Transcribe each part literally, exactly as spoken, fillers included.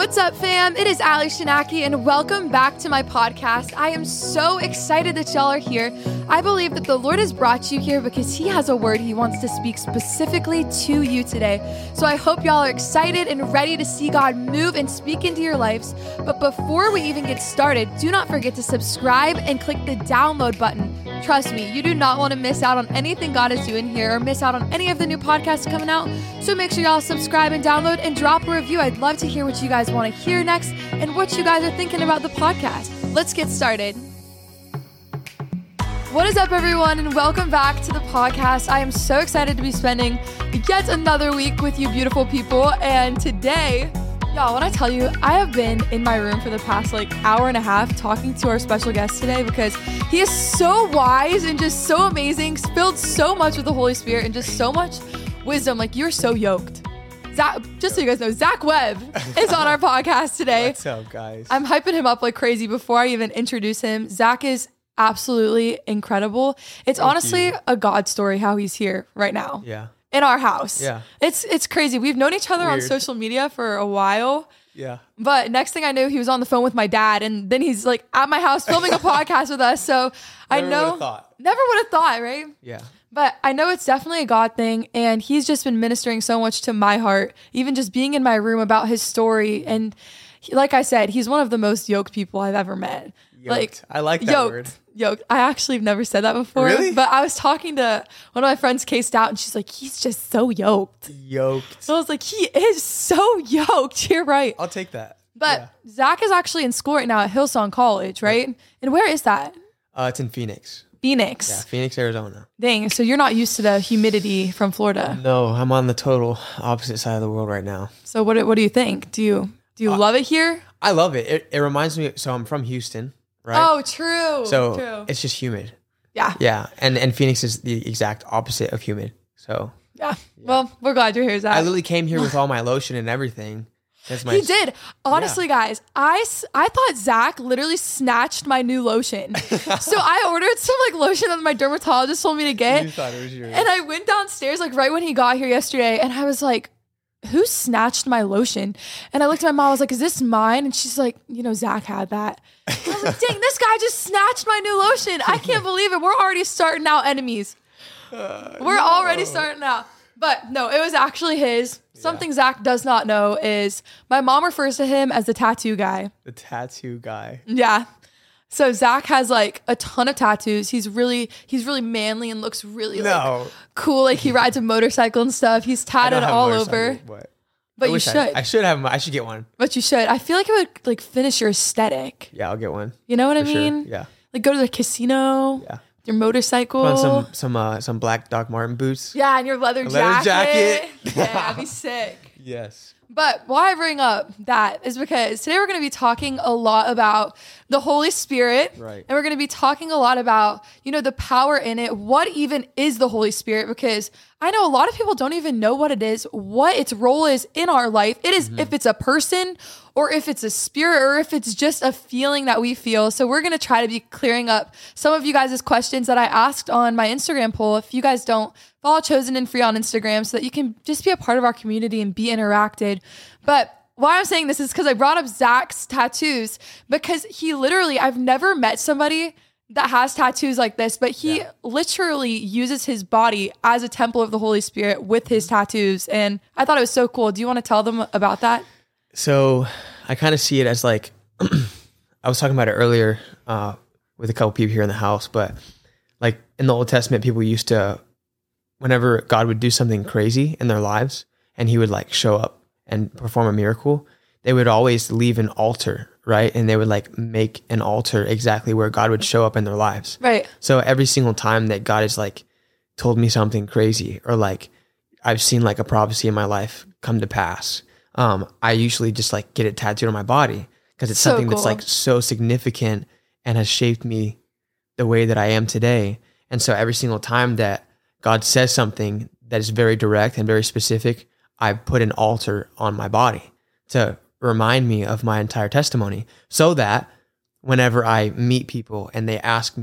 What's up, fam? It is Ali Shanaki, and welcome back to my podcast. I am so excited that y'all are here. I believe that the Lord has brought you here because He has a word He wants to speak specifically to you today. So I hope y'all are excited and ready to see God move and speak into your lives. But before we even get started, do not forget to subscribe and click the download button. Trust me, you do not want to miss out on anything God is doing here or miss out on any of the new podcasts coming out. So make sure y'all subscribe and download and drop a review. I'd love to hear what you guys want to hear next and what you guys are thinking about the podcast. Let's get started. What is up, everyone, and welcome back to the podcast. I am so excited to be spending yet another week with you beautiful people. And today, y'all, when I tell you, I have been in my room for the past like hour and a half talking to our special guest today because he is so wise and just so amazing, filled so much with the Holy Spirit and just so much wisdom. Like, you're so yoked. Zach, just so you guys know, Zach Webb is on our podcast today. What's up, guys? I'm hyping him up like crazy before I even introduce him. Zach is absolutely incredible. It's Thank honestly you. a God story how he's here right now. Yeah. In our house. Yeah. It's it's crazy. We've known each other on Weird. social media for a while. Yeah. But next thing I knew, he was on the phone with my dad, and then he's like at my house filming a podcast with us. So I Never know would've thought. never would have thought, right? Yeah. But I know it's definitely a God thing, and he's just been ministering so much to my heart, even just being in my room about his story. And he, like I said, he's one of the most yoked people I've ever met. Yoked. Like I like that yoked, word. Yoked. I actually have never said that before. Really? But I was talking to one of my friends, Kay Stout, and she's like, he's just so yoked. Yoked. So I was like, he is so yoked. You're right. I'll take that. But Yeah. Zach is actually in school right now at Hillsong College, right? And where is that? Uh, it's in Phoenix. Phoenix. Yeah, Phoenix, Arizona. Dang. So you're not used to the humidity from Florida. No, I'm on the total opposite side of the world right now. So what do- what do you think? Do you do you Uh, love it here? I love it. It, it reminds me. So I'm from Houston, right? Oh, true. so true. it's just humid. Yeah. Yeah, and and Phoenix is the exact opposite of humid. So yeah. Well, we're glad you're here, Zach. I literally came here with all my lotion and everything. That's my. He did. Honestly, guys, I, s- I thought Zach literally snatched my new lotion. So I ordered some like lotion that my dermatologist told me to get. You thought it was yours. And I went downstairs like right when he got here yesterday, and I was like, who snatched my lotion? And I looked at my mom, I was like, is this mine? And she's like, you know, Zach had that. And I was like, dang, this guy just snatched my new lotion. I can't believe it. We're already starting out enemies. Uh, We're no. already starting out. But no, it was actually his. Something Yeah. Zach does not know is my mom refers to him as the tattoo guy. The tattoo guy. Yeah. So Zach has like a ton of tattoos. He's really, he's really manly and looks really like No. cool. Like he rides a motorcycle and stuff. He's I don't tatted have a all motorcycle, over. But, But I you wish should. I, I should have. I should get one. But you should. I feel like it would like finish your aesthetic. Yeah, I'll get one. You know what I For sure. mean? Yeah. Like go to the casino. Yeah. Your motorcycle. Put on some some uh, some black Doc Martin boots. Yeah, and your leather, A leather jacket. jacket. Yeah, that'd be sick. Yes. But why I bring up that is because today we're going to be talking a lot about the Holy Spirit. Right. And we're going to be talking a lot about, you know, the power in it. What even is the Holy Spirit? Because I know a lot of people don't even know what it is, what its role is in our life. It is, if it's a person or if it's a spirit or if it's just a feeling that we feel. So we're going to try to be clearing up some of you guys' questions that I asked on my Instagram poll. If you guys don't, follow Chosen and Free on Instagram so that you can just be a part of our community and be interacted. But why I'm saying this is because I brought up Zach's tattoos because he literally, I've never met somebody that has tattoos like this, but he Yeah. literally uses his body as a temple of the Holy Spirit with his tattoos. And I thought it was so cool. Do you want to tell them about that? So I kind of see it as like I was talking about it earlier uh, with a couple people here in the house, but like in the Old Testament, people used to, whenever God would do something crazy in their lives and he would like show up and perform a miracle, they would always leave an altar, right? And they would like make an altar exactly where God would show up in their lives. Right. So every single time that God has like told me something crazy or like I've seen like a prophecy in my life come to pass, um, I usually just like get it tattooed on my body because it's So something that's cool. like so significant and has shaped me the way that I am today. And so every single time that God says something that is very direct and very specific, I put an altar on my body to remind me of my entire testimony so that whenever I meet people and they ask me,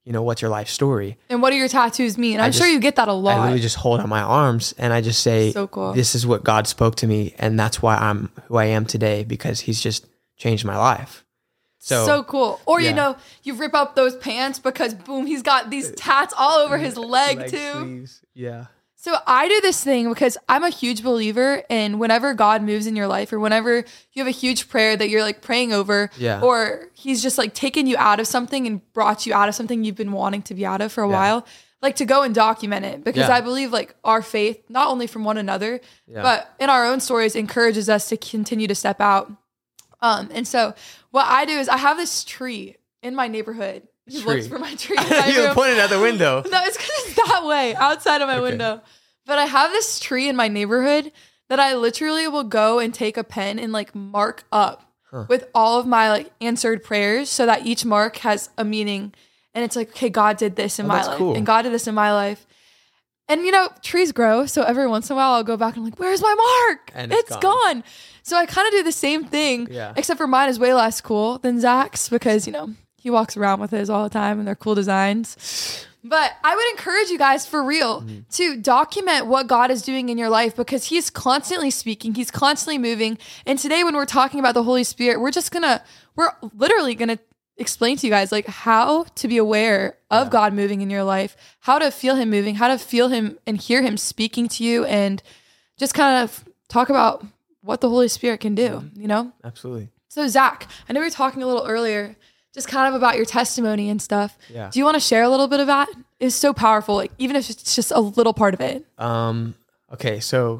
you know, what's your life story? And what do your tattoos mean? I'm just, sure you get that a lot. I literally just hold out my arms and I just say, so cool. This is what God spoke to me. And that's why I'm who I am today, because he's just changed my life. So, so cool. Or, yeah. you know, you rip up those pants because boom, he's got these tats all over his leg, leg too. Sleeves. Yeah. So I do this thing because I'm a huge believer in whenever God moves in your life, or whenever you have a huge prayer that you're like praying over, yeah. or he's just like taken you out of something and brought you out of something you've been wanting to be out of for a yeah. while, like to go and document it, because yeah. I believe like our faith, not only from one another, yeah. but in our own stories, encourages us to continue to step out. Um, and so what I do is I have this tree in my neighborhood. He Tree. looks for my tree. My you pointed out the window. No, it's because it's that way, outside of my okay. window. But I have this tree in my neighborhood that I literally will go and take a pen and like mark up huh. with all of my like answered prayers, so that each mark has a meaning. And it's like, okay, God did this in oh, my that's life. Cool. And God did this in my life. And, you know, trees grow. So every once in a while, I'll go back and I'm like, where's my mark? And it's, it's gone. gone. So I kind of do the same thing, yeah. except for mine is way less cool than Zach's, because, you know, he walks around with his all the time and they're cool designs. But I would encourage you guys, for real, mm-hmm. to document what God is doing in your life, because he's constantly speaking. He's constantly moving. And today when we're talking about the Holy Spirit, we're just going to, we're literally going to explain to you guys like how to be aware of yeah. God moving in your life, how to feel him moving, how to feel him and hear him speaking to you, and just kind of talk about what the Holy Spirit can do, mm-hmm. you know? Absolutely. So Zach, I know we were talking a little earlier, just kind of about your testimony and stuff. Yeah. Do you want to share a little bit of that? It's so powerful, like even if it's just a little part of it. Um, okay. So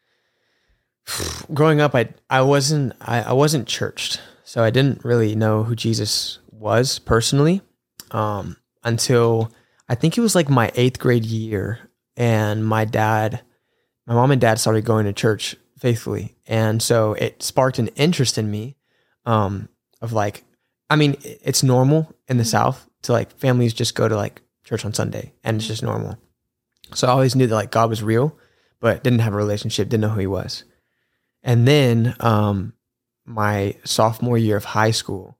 growing up, I, I wasn't, I, I wasn't churched. So I didn't really know who Jesus was personally, um, until I think it was like my eighth grade year, and my dad, my mom and dad started going to church faithfully. And so it sparked an interest in me, um, of like, I mean, it's normal in the mm-hmm. South to like families just go to like church on Sunday, and it's just normal. So I always knew that like God was real, but didn't have a relationship, didn't know who he was. And then, um, my sophomore year of high school,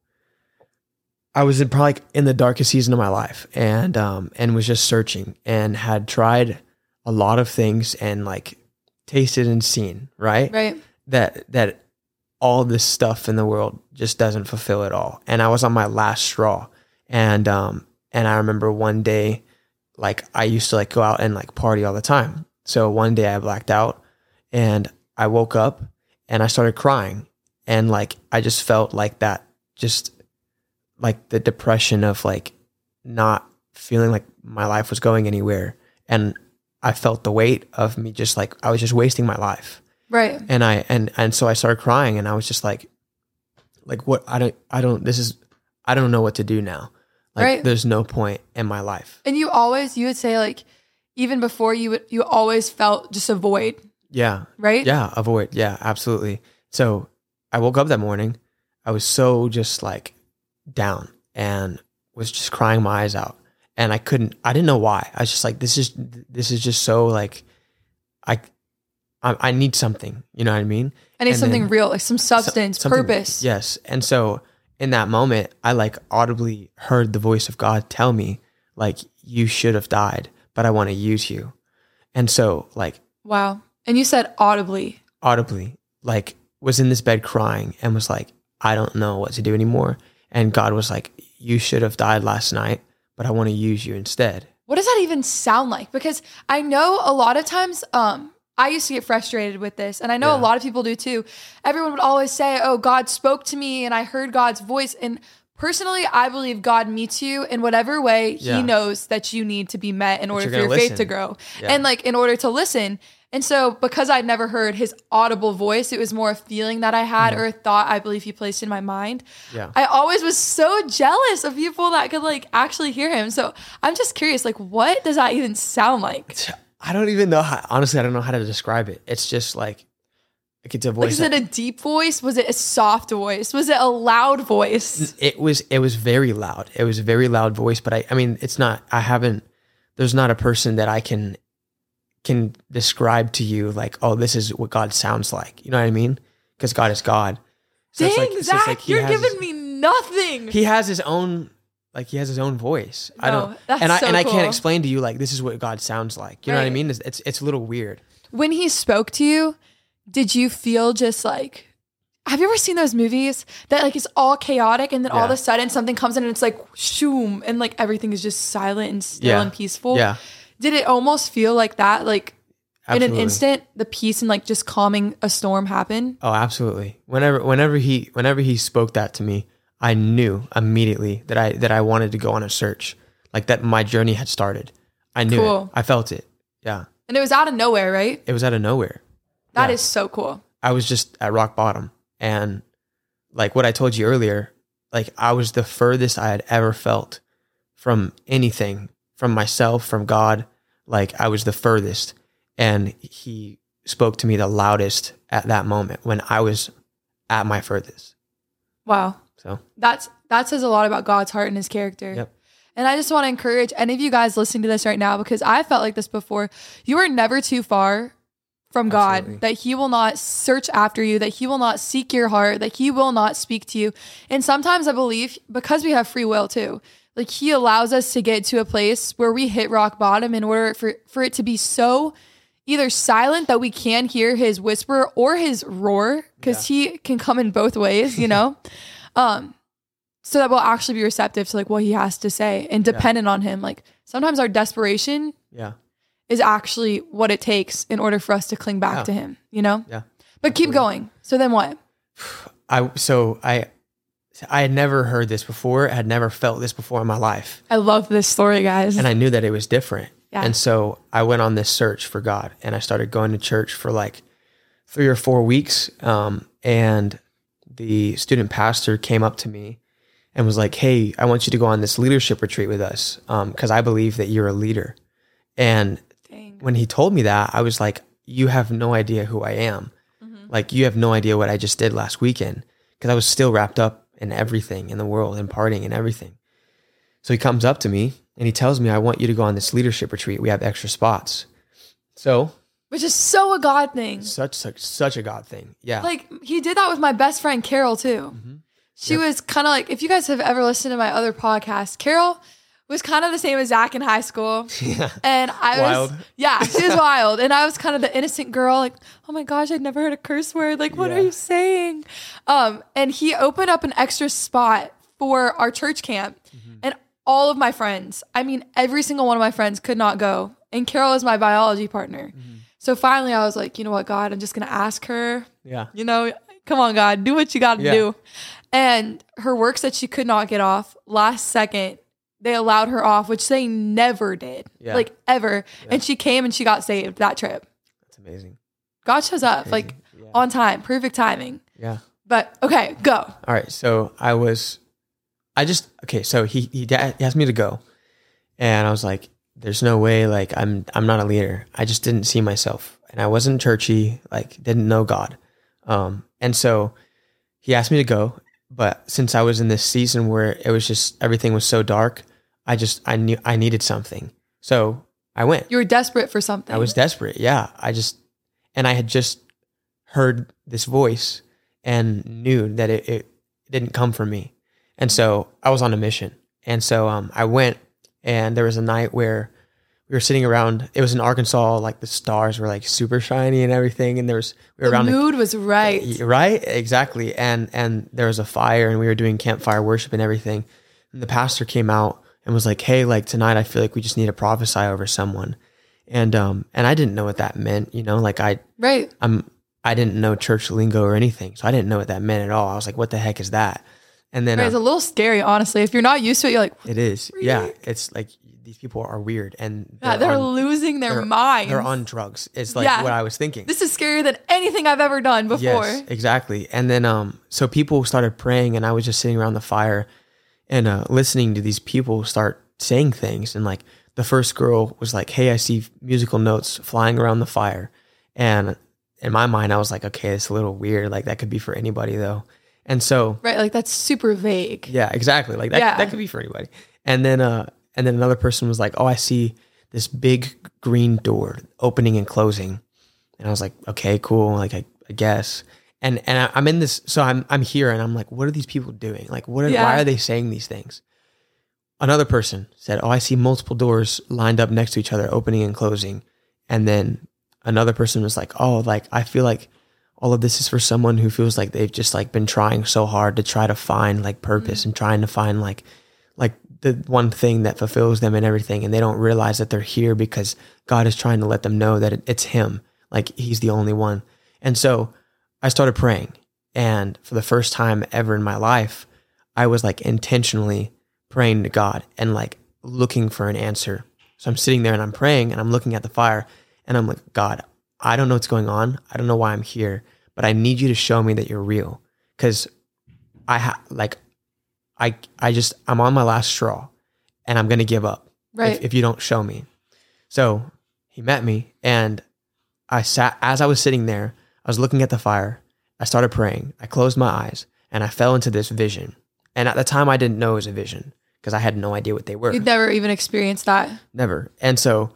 I was in probably like in the darkest season of my life, and, um, and was just searching, and had tried a lot of things, and like tasted and seen, right? Right. That, that all this stuff in the world just doesn't fulfill it all. And I was on my last straw. And, um, and I remember one day, like I used to like go out and like party all the time. So one day I blacked out, and I woke up and I started crying. And like, I just felt like that, just like the depression of like not feeling like my life was going anywhere. And I felt the weight of me, just like, I was just wasting my life. Right. And I, and, and so I started crying, and I was just like, like what, I don't, I don't, this is, I don't know what to do now. Like right. There's no point in my life. And you always, you would say like, even before you would, you always felt just a void. Yeah. Right. Yeah. A void. Yeah, absolutely. So I woke up that morning, I was so just like down, and was just crying my eyes out, and I couldn't, I didn't know why. I was just like, this is, this is just so like, I, I, I need something, you know what I mean? I need and something then, real, like some substance, so, purpose. Yes. And so in that moment, I like audibly heard the voice of God tell me like, you should have died, but I want to use you. And so like, wow. And you said audibly, audibly, like was in this bed crying, and was like, I don't know what to do anymore. And God was like, you should have died last night, but I want to use you instead. What does that even sound like? Because I know a lot of times, um, I used to get frustrated with this, and I know yeah. a lot of people do too. Everyone would always say, oh, God spoke to me and I heard God's voice. And personally, I believe God meets you in whatever way yeah. he knows that you need to be met in but order for your listen. faith to grow. Yeah. And like in order to listen. And so because I'd never heard his audible voice, it was more a feeling that I had mm-hmm. or a thought I believe he placed in my mind. Yeah. I always was so jealous of people that could like actually hear him. So I'm just curious, like, what does that even sound like? I don't even know how, honestly, I don't know how to describe it. It's just like, like it's a voice. Like, is it a deep voice? Was it a soft voice? Was it a loud voice? It was, it was very loud. It was a very loud voice, but I, I mean, it's not, I haven't, there's not a person that I can, can describe to you like, oh, this is what God sounds like. You know what I mean? Because God is God. So Dang, it's like, Zach, like you're has, giving me nothing. He has his own like he has his own voice. I No, don't, that's and I so and I cool. can't explain to you like this is what God sounds like. You know what I Right. mean? It's, it's it's a little weird. When he spoke to you, did you feel just like, have you ever seen those movies that like it's all chaotic and then all of Yeah. a sudden something comes in and it's like shoom and like everything is just silent and still Yeah. and peaceful? Yeah, Did it almost feel like that? Like in absolutely. an instant, the peace and like just calming a storm happened? Oh, absolutely. Whenever whenever he whenever he spoke that to me, I knew immediately that I that I wanted to go on a search, like that my journey had started. I knew Cool. it. I felt it. Yeah, And it was out of nowhere, right? it was out of nowhere. That Yeah. is so cool. I was just at rock bottom, and like what I told you earlier, like I was the furthest I had ever felt from anything, from myself, from God. Like I was the furthest, and he spoke to me the loudest at that moment when I was at my furthest. Wow. So That's that says a lot about God's heart and his character. Yep. And I just want to encourage any of you guys listening to this right now, because I felt like this before. You are never too far from Absolutely. God, that he will not search after you, that he will not seek your heart, that he will not speak to you. And sometimes I believe because we have free will too, like he allows us to get to a place where we hit rock bottom in order for, for it to be so either silent that we can hear his whisper or his roar, because he can come in both ways, you know? um, so that we'll actually be receptive to like what he has to say and dependent on him. Like sometimes our desperation yeah, is actually what it takes in order for us to cling back Yeah. to him, you know? yeah. But keep going. So then what? I so I I had never heard this before. I had never felt this before in my life, I love this story, guys. and I knew that it was different. Yeah. And so I went on this search for God, and I started going to church for like three or four weeks. Um, and the student pastor came up to me and was like, "Hey, I want you to go on this leadership retreat with us, um, because I believe that you're a leader." And Dang. when he told me that, I was like, "You have no idea who I am. Mm-hmm. Like, you have no idea what I just did last weekend," because I was still wrapped up in everything in the world and partying and everything. So he comes up to me and he tells me, "I want you to go on this leadership retreat. We have extra spots." So Which is so a God thing. such such such a God thing. Yeah. Like he did that with my best friend Carol too. Mm-hmm. She was kind of like, if you guys have ever listened to my other podcast, Carol was kind of the same as Zach in high school. Yeah. And I Wild. was, yeah, she was wild. And I was kind of the innocent girl, like, oh my gosh, I'd never heard a curse word. Like, what Yeah. are you saying? Um, and he opened up an extra spot for our church camp. Mm-hmm. And all of my friends, I mean, every single one of my friends could not go. And Carol is my biology partner. Mm-hmm. So finally I was like, you know what, God, I'm just going to ask her, Yeah. you know, come on, God, do what you got to Yeah. do. And her works that she could not get off, last second, they allowed her off, which they never did, Yeah. like ever. And she came and she got saved that trip. That's amazing. God shows up like Yeah. on time, perfect timing. Yeah. But okay, go. All right. So I was, I just, okay. So he, he, da- he asked me to go, and I was like, there's no way. Like I'm, I'm not a leader. I just didn't see myself, and I wasn't churchy, like didn't know God. Um, and so he asked me to go, but since I was in this season where it was just, everything was so dark, I just, I knew I needed something. So I went. You were desperate for something. I was desperate. Yeah. I just, and I had just heard this voice and knew that it, it didn't come from me. And so I was on a mission. And so um, I went, and there was a night where we were sitting around, it was in Arkansas, like the stars were like super shiny and everything. And there was, we were the around a- mood was right. right? Exactly. And, and there was a fire, and we were doing campfire worship and everything. And the pastor came out and was like, "Hey, like tonight, I feel like we just need to prophesy over someone." And, um, and I didn't know what that meant, you know, like I, Right. I'm, I didn't know church lingo or anything. So I didn't know what that meant at all. I was like, what the heck is that? And then Right, it's uh, a little scary, honestly. If you're not used to it, you're like, it is. Yeah. It's like, these people are weird, and yeah, they're on, losing their they're- minds. they're on drugs. It's like Yeah. what I was thinking. This is scarier than anything I've ever done before. Yes, exactly. And then, um, so people started praying, and I was just sitting around the fire and uh, listening to these people start saying things. And like the first girl was like, "Hey, I see musical notes flying around the fire." And in my mind, I was like, okay, it's a little weird. Like that could be for anybody though. And so, Right, like that's super vague. yeah, exactly. Like that, Yeah. that could be for anybody. And then, uh, and then another person was like, "Oh, I see this big green door opening and closing." And I was like, okay, cool. Like, I, I guess. And, and I, I'm in this, so I'm, I'm here, and I'm like, what are these people doing? Like, what, are, Yeah. why are they saying these things? another person said, oh, I see multiple doors lined up next to each other, opening and closing. And then another person was like, oh, like, I feel like all of this is for someone who feels like they've just like been trying so hard to try to find like purpose mm-hmm. and trying to find like, like the one thing that fulfills them and everything. And they don't realize that they're here because God is trying to let them know that it, it's him. Like he's the only one. And so I started praying. And for the first time ever in my life, I was like intentionally praying to God and like looking for an answer. So I'm sitting there and I'm praying and I'm looking at the fire and I'm like, God, I don't know what's going on. I don't know why I'm here, but I need you to show me that you're real. Cause I ha- like, I, I just, I'm on my last straw and I'm going to give up right. if, if you don't show me. So he met me and I sat, as I was sitting there, I was looking at the fire. I started praying. I closed my eyes and I fell into this vision. And at the time I didn't know it was a vision because I had no idea what they were. You'd never even experienced that. Never. And so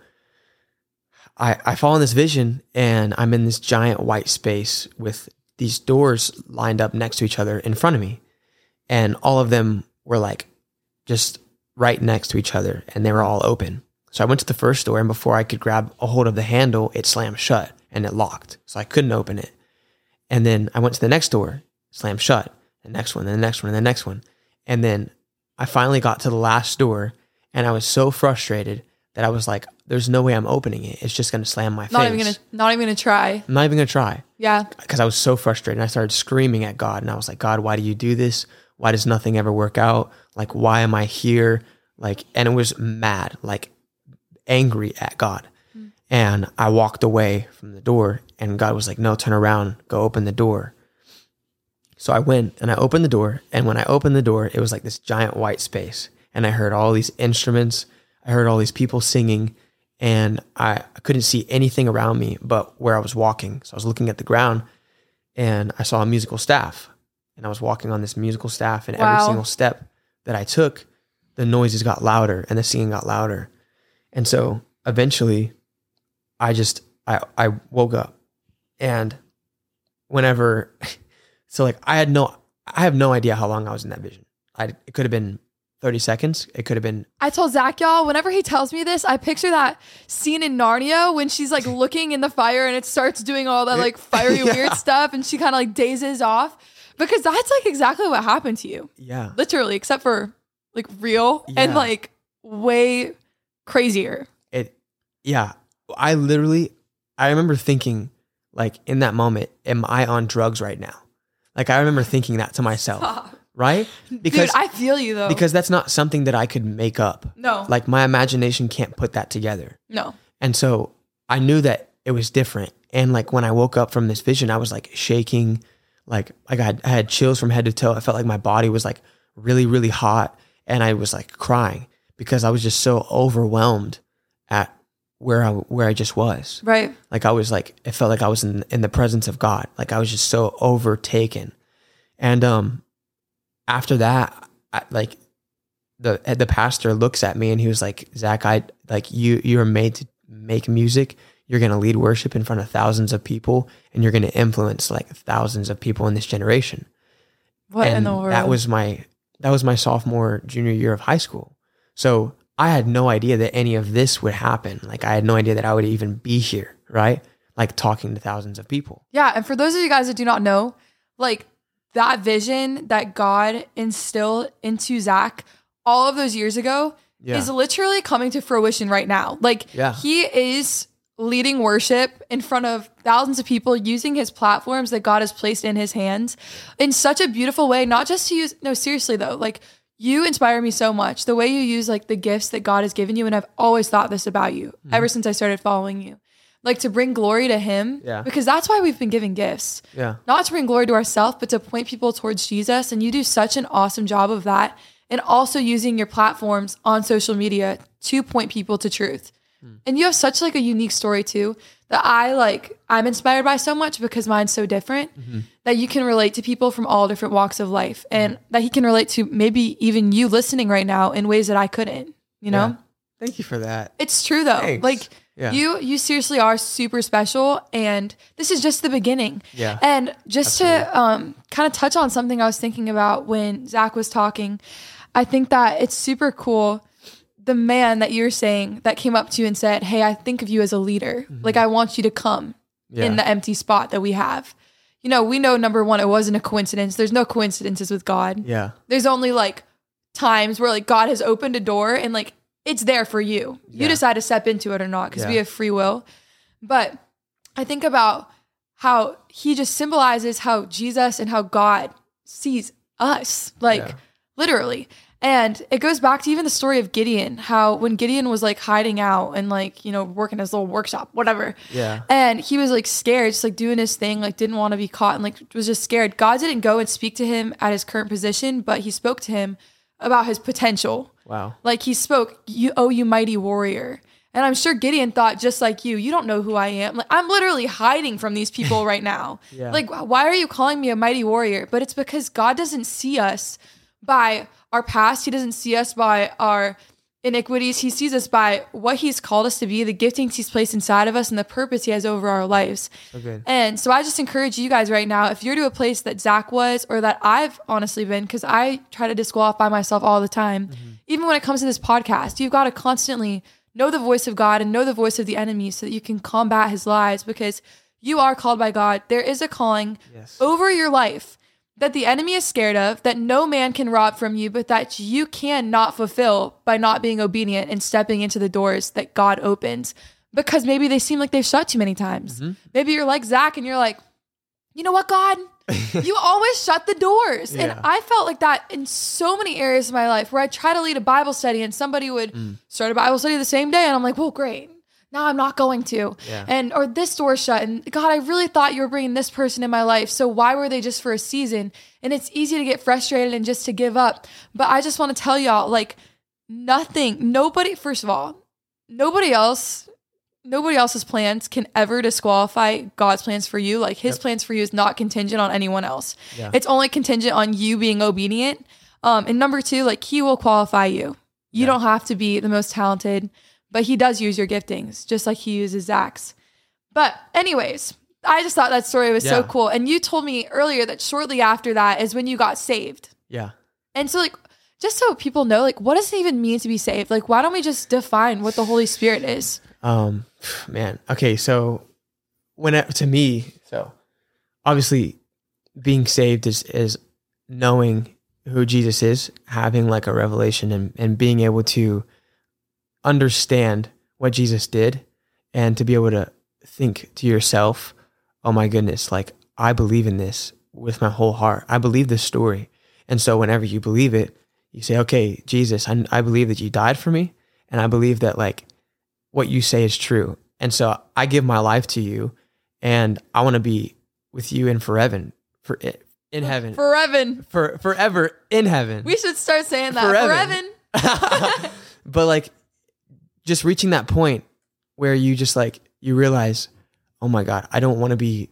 I, I fall in this vision and I'm in this giant white space with these doors lined up next to each other in front of me. And all of them were like just right next to each other and they were all open. So I went to the first door and before I could grab a hold of the handle, it slammed shut and it locked. So I couldn't open it. And then I went to the next door, slammed shut, the next one, and the next one, and the next one. And then I finally got to the last door and I was so frustrated that I was like, there's no way I'm opening it. It's just going to slam my not face. Even gonna, not even going to try. I'm not even going to try. Yeah. Because I was so frustrated. And I started screaming at God. And I was like, God, why do you do this? Why does nothing ever work out? Like, why am I here? Like, and it was mad, like angry at God. Mm. And I walked away from the door and God was like, no, turn around, go open the door. So I went and I opened the door. And when I opened the door, it was like this giant white space. And I heard all these instruments. I heard all these people singing. And I, I couldn't see anything around me but where I was walking. So I was looking at the ground and I saw a musical staff. And I was walking on this musical staff and wow. every single step that I took, the noises got louder and the singing got louder. And so eventually I just, I, I woke up and whenever, so like I had no, I have no idea how long I was in that vision. I, it could have been thirty seconds. It could have been. I told Zach, y'all, whenever he tells me this, I picture that scene in Narnia when she's like looking in the fire and it starts doing all that like fiery yeah. weird stuff and she kind of like dazes off. Because that's like exactly what happened to you. Yeah. Literally, except for like real yeah. and like way crazier. It, yeah. I literally, I remember thinking like in that moment, am I on drugs right now? Like I remember thinking that to myself, Stop. Right? Because Dude, I feel you though. Because that's not something that I could make up. No. Like my imagination can't put that together. No. And so I knew that it was different. And like when I woke up from this vision, I was like shaking. Like, like I had, I had chills from head to toe. I felt like my body was like really, really hot. And I was like crying because I was just so overwhelmed at where I, where I just was. Right. Like I was like, it felt like I was in, in the presence of God. Like I was just so overtaken. And, um, after that, I, like the, the pastor looks at me and he was like, Zach, I like you, you are made to make music. You're going to lead worship in front of thousands of people and you're going to influence like thousands of people in this generation. What and in the world? That was my, that was my sophomore, junior year of high school. So I had no idea that any of this would happen. Like I had no idea that I would even be here, right? Like talking to thousands of people. Yeah. And for those of you guys that do not know, like that vision that God instilled into Zach all of those years ago yeah. is literally coming to fruition right now. Like yeah. he is leading worship in front of thousands of people using his platforms that God has placed in his hands in such a beautiful way. Not just to use, no, seriously though, like you inspire me so much. The way you use like the gifts that God has given you. And I've always thought this about you mm-hmm. ever since I started following you, like to bring glory to him yeah. because that's why we've been given gifts, yeah. not to bring glory to ourselves, but to point people towards Jesus. And you do such an awesome job of that. And also using your platforms on social media to point people to truth. And you have such like a unique story too that I like, I'm inspired by so much because mine's so different mm-hmm. that you can relate to people from all different walks of life and mm-hmm. that he can relate to maybe even you listening right now in ways that I couldn't, you know? Yeah. Thank you for that. It's true though. Thanks. Like yeah. you, you seriously are super special and this is just the beginning. Yeah. And just Absolutely. to um, kind of touch on something I was thinking about when Zach was talking, I think that it's super cool. The man that you're saying that came up to you and said, hey, I think of you as a leader. Mm-hmm. Like, I want you to come yeah. in the empty spot that we have. You know, we know, number one, it wasn't a coincidence. There's no coincidences with God. Yeah. There's only like times where like God has opened a door and like it's there for you. You yeah. decide to step into it or not because yeah. we have free will. But I think about how he just symbolizes how Jesus and how God sees us, like yeah. literally. And it goes back to even the story of Gideon, how when Gideon was like hiding out and like, you know, working his little workshop, whatever. Yeah. And he was like scared, just like doing his thing, like didn't want to be caught and like was just scared. God didn't go and speak to him at his current position, but he spoke to him about his potential. Wow. Like he spoke, you, oh, you mighty warrior. And I'm sure Gideon thought just like you, you don't know who I am. Like I'm literally hiding from these people right now. yeah. Like, why are you calling me a mighty warrior? But it's because God doesn't see us by our past. He doesn't see us by our iniquities. He sees us by what he's called us to be, the giftings he's placed inside of us, and the purpose he has over our lives. Okay. And so I just encourage you guys right now, if you're to a place that Zach was, or that I've honestly been, because I try to disqualify myself all the time, mm-hmm. even when it comes to this podcast, you've got to constantly know the voice of God and know the voice of the enemy so that you can combat his lies, because you are called by God. There is a calling yes. over your life that the enemy is scared of, that no man can rob from you, but that you cannot fulfill by not being obedient and stepping into the doors that God opens, because maybe they seem like they've shut too many times. Mm-hmm. Maybe you're like Zach and you're like, you know what, God? You always shut the doors. Yeah. And I felt like that in so many areas of my life where I try to lead a Bible study and somebody would mm. start a Bible study the same day. And I'm like, well, great. Now I'm not going to. Yeah. And, or this door shut. And God, I really thought you were bringing this person in my life. So why were they just for a season? And it's easy to get frustrated and just to give up. But I just want to tell y'all, like, nothing, nobody, first of all, nobody else, nobody else's plans can ever disqualify God's plans for you. Like his yep. plans for you is not contingent on anyone else. Yeah. It's only contingent on you being obedient. Um, and number two, like he will qualify you. You yeah. don't have to be the most talented, but he does use your giftings just like he uses Zach's. But anyways, I just thought that story was yeah. so cool. And you told me earlier that shortly after that is when you got saved. Yeah. And so like, just so people know, like, what does it even mean to be saved? Like, why don't we just define what the Holy Spirit is? Um, man. Okay. So when it, to me, so obviously being saved is, is knowing who Jesus is, having like a revelation and, and being able to understand what Jesus did and to be able to think to yourself, oh my goodness, like I believe in this with my whole heart. I believe this story. And so whenever you believe it, you say, okay, Jesus, I, I believe that you died for me. And I believe that like what you say is true. And so I give my life to you and I want to be with you in forever, for in heaven. Forever. For forever in heaven. We should start saying that. Forever. Forever. But like just reaching that point where you just like, you realize, oh my God, I don't want to be,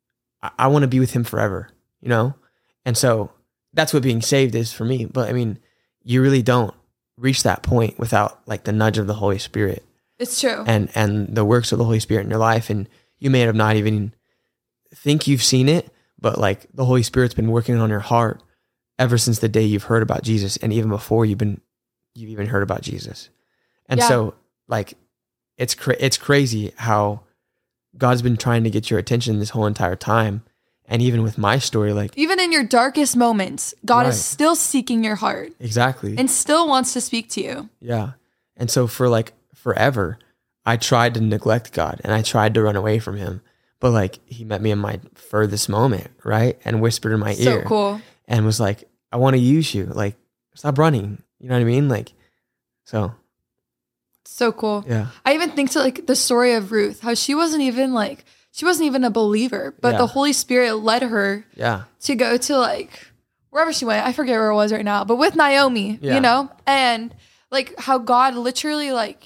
I, I want to be with him forever, you know? And so that's what being saved is for me. But I mean, you really don't reach that point without like the nudge of the Holy Spirit. It's true. And, and the works of the Holy Spirit in your life. And you may have not even think you've seen it, but like the Holy Spirit's been working on your heart ever since the day you've heard about Jesus. And even before you've been, you've even heard about Jesus. And yeah. so like, it's cra- it's crazy how God's been trying to get your attention this whole entire time. And even with my story, like even in your darkest moments, God right. is still seeking your heart. Exactly. And still wants to speak to you. Yeah. And so for like forever, I tried to neglect God and I tried to run away from him. But like he met me in my furthest moment, right? And whispered in my so ear. So cool. And was like, I want to use you. Like, stop running. You know what I mean? Like, so. So cool. Yeah. I even think to like the story of Ruth, how she wasn't even like, she wasn't even a believer, but yeah. the Holy Spirit led her yeah. to go to like wherever she went. I forget where it was right now, but with Naomi, yeah. you know, and like how God literally like,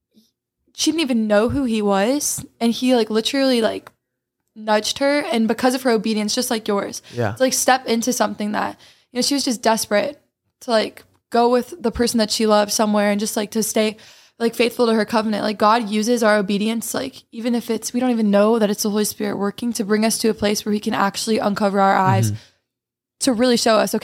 she didn't even know who he was. And he like literally like nudged her. And because of her obedience, just like yours, yeah. to like step into something that, you know, she was just desperate to like go with the person that she loved somewhere and just like to stay like faithful to her covenant. Like God uses our obedience, like even if it's, we don't even know that it's the Holy Spirit working to bring us to a place where he can actually uncover our eyes mm-hmm. to really show us, okay,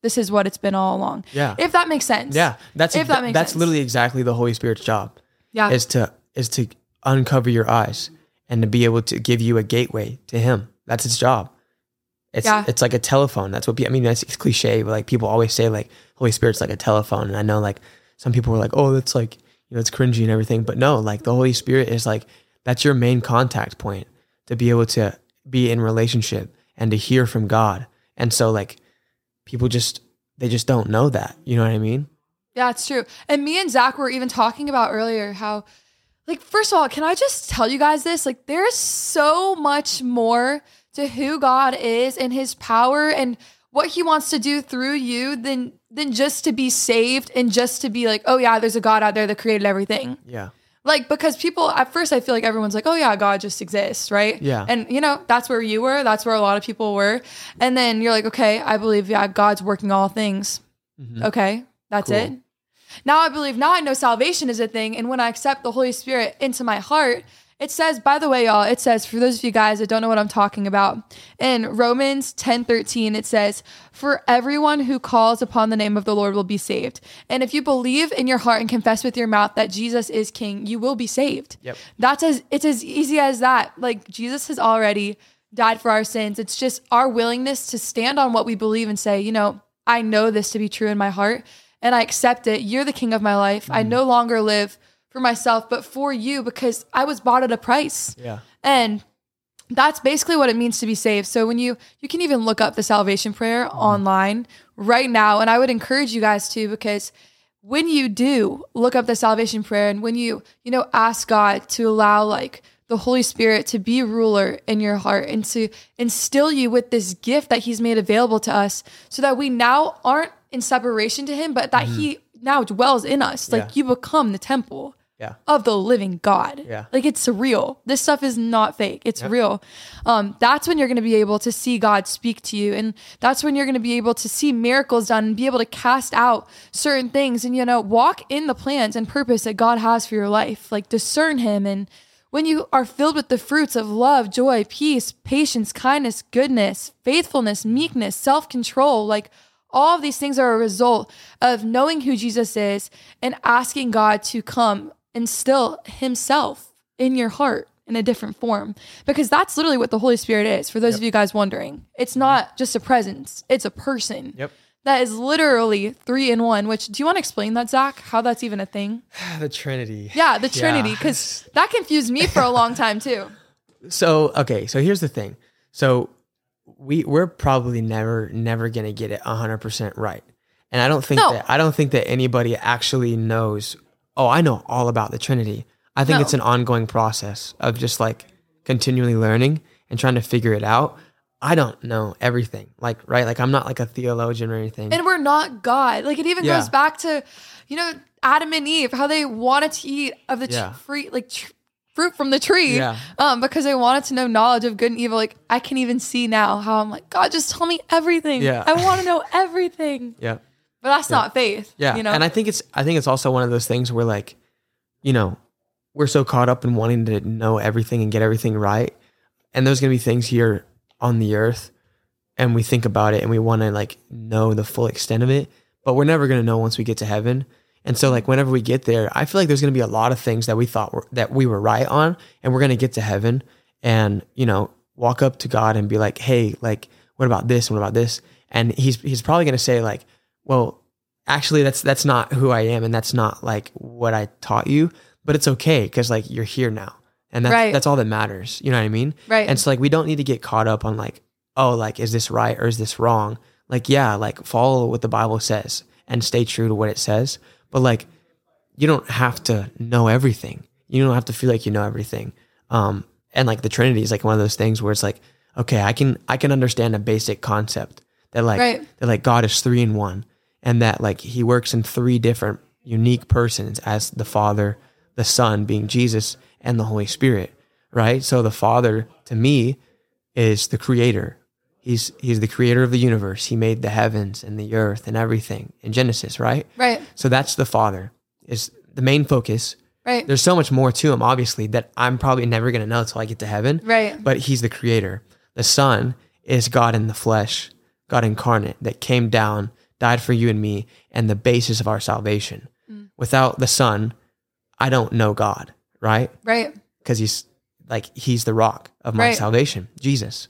this is what it's been all along. Yeah. If that makes sense. Yeah. That's, if that makes that's sense. literally exactly the Holy Spirit's job. Yeah. Is to, is to uncover your eyes and to be able to give you a gateway to him. That's its job. It's, Yeah. it's like a telephone. That's what people, I mean, that's it's cliche, but like people always say like Holy Spirit's like a telephone. And I know like some people were like, oh, that's like, you know, it's cringy and everything, but no, like the Holy Spirit is like, that's your main contact point to be able to be in relationship and to hear from God. And so like people just, they just don't know that. You know what I mean? Yeah, it's true. And me and Zach were even talking about earlier how, like, first of all, can I just tell you guys this? Like, there's so much more to who God is and his power and what he wants to do through you than than just to be saved and just to be like, oh yeah, there's a God out there that created everything. Yeah. Like, because people, at first I feel like everyone's like, oh yeah, God just exists, right? Yeah. And you know, that's where you were. That's where a lot of people were. And then you're like, okay, I believe, yeah, God's working all things. Mm-hmm. Okay, that's Cool. it. Now I believe, now I know salvation is a thing. And when I accept the Holy Spirit into my heart, it says, by the way, y'all, it says, for those of you guys that don't know what I'm talking about, in Romans ten thirteen, it says, for everyone who calls upon the name of the Lord will be saved. And if you believe in your heart and confess with your mouth that Jesus is King, you will be saved. Yep. That's as, it's as easy as that. Like, Jesus has already died for our sins. It's just our willingness to stand on what we believe and say, you know, I know this to be true in my heart and I accept it. You're the King of my life. Mm. I no longer live for myself, but for you, because I was bought at a price. Yeah. And that's basically what it means to be saved. So when you, you can even look up the salvation prayer mm. online right now. And I would encourage you guys to, because when you do look up the salvation prayer and when you, you know, ask God to allow like the Holy Spirit to be ruler in your heart and to instill you with this gift that he's made available to us so that we now aren't in separation to him, but that mm. he now dwells in us. Like yeah. you become the temple. Yeah. Of the living God. Yeah. Like it's real. This stuff is not fake. It's yep. real. Um, that's when you're going to be able to see God speak to you. And that's when you're going to be able to see miracles done and be able to cast out certain things and, you know, walk in the plans and purpose that God has for your life. Like discern him. And when you are filled with the fruits of love, joy, peace, patience, kindness, goodness, faithfulness, meekness, self-control, like all of these things are a result of knowing who Jesus is and asking God to come instill himself in your heart in a different form, because that's literally what the Holy Spirit is. For those yep. of you guys wondering, it's not just a presence, it's a person. Yep. That is literally three in one, which, do you want to explain that, Zach? How that's even a thing? The Trinity. Yeah, the Trinity, because yeah. that confused me for a long time too. So, okay, so here's the thing. So we, we're probably never, never going to get it one hundred percent right. And I don't think no. that, I don't think that anybody actually knows, oh, I know all about the Trinity. I think no. it's an ongoing process of just like continually learning and trying to figure it out. I don't know everything. Like, right? Like I'm not like a theologian or anything. And we're not God. Like it even yeah. goes back to, you know, Adam and Eve, how they wanted to eat of the yeah. tr- free, like tr- fruit from the tree yeah. um, because they wanted to know knowledge of good and evil. Like I can even see now how I'm like, God, just tell me everything. Yeah. I want to know everything. Yeah. But that's yeah. not faith. Yeah. You know? And I think it's, I think it's also one of those things where like, you know, we're so caught up in wanting to know everything and get everything right. And there's going to be things here on the earth and we think about it and we want to like know the full extent of it, but we're never going to know once we get to heaven. And so like whenever we get there, I feel like there's going to be a lot of things that we thought were, that we were right on, and we're going to get to heaven and, you know, walk up to God and be like, hey, like, what about this? What about this? And he's, he's probably going to say like, well, actually that's, that's not who I am. And that's not like what I taught you, but it's okay. Cause like you're here now and that's, right. that's all that matters. You know what I mean? Right. And so like, we don't need to get caught up on like, oh, like, is this right or is this wrong? Like, yeah, like follow what the Bible says and stay true to what it says. But like, you don't have to know everything. You don't have to feel like you know everything. Um, and like the Trinity is like one of those things where it's like, okay, I can, I can understand a basic concept that like, right. that like God is three in one and that like he works in three different unique persons as the Father, the Son being Jesus, and the Holy Spirit, right? So the Father to me is the creator. He's he's the creator of the universe. He made the heavens and the earth and everything in Genesis, right? Right. So that's the Father, is the main focus. Right. There's so much more to him, obviously, that I'm probably never going to know until I get to heaven. Right. But he's the creator. The Son is God in the flesh, God incarnate, that came down died for you and me, and the basis of our salvation. Mm. Without the Son, I don't know God, right? Right. Because he's like, he's the rock of my right. salvation, Jesus.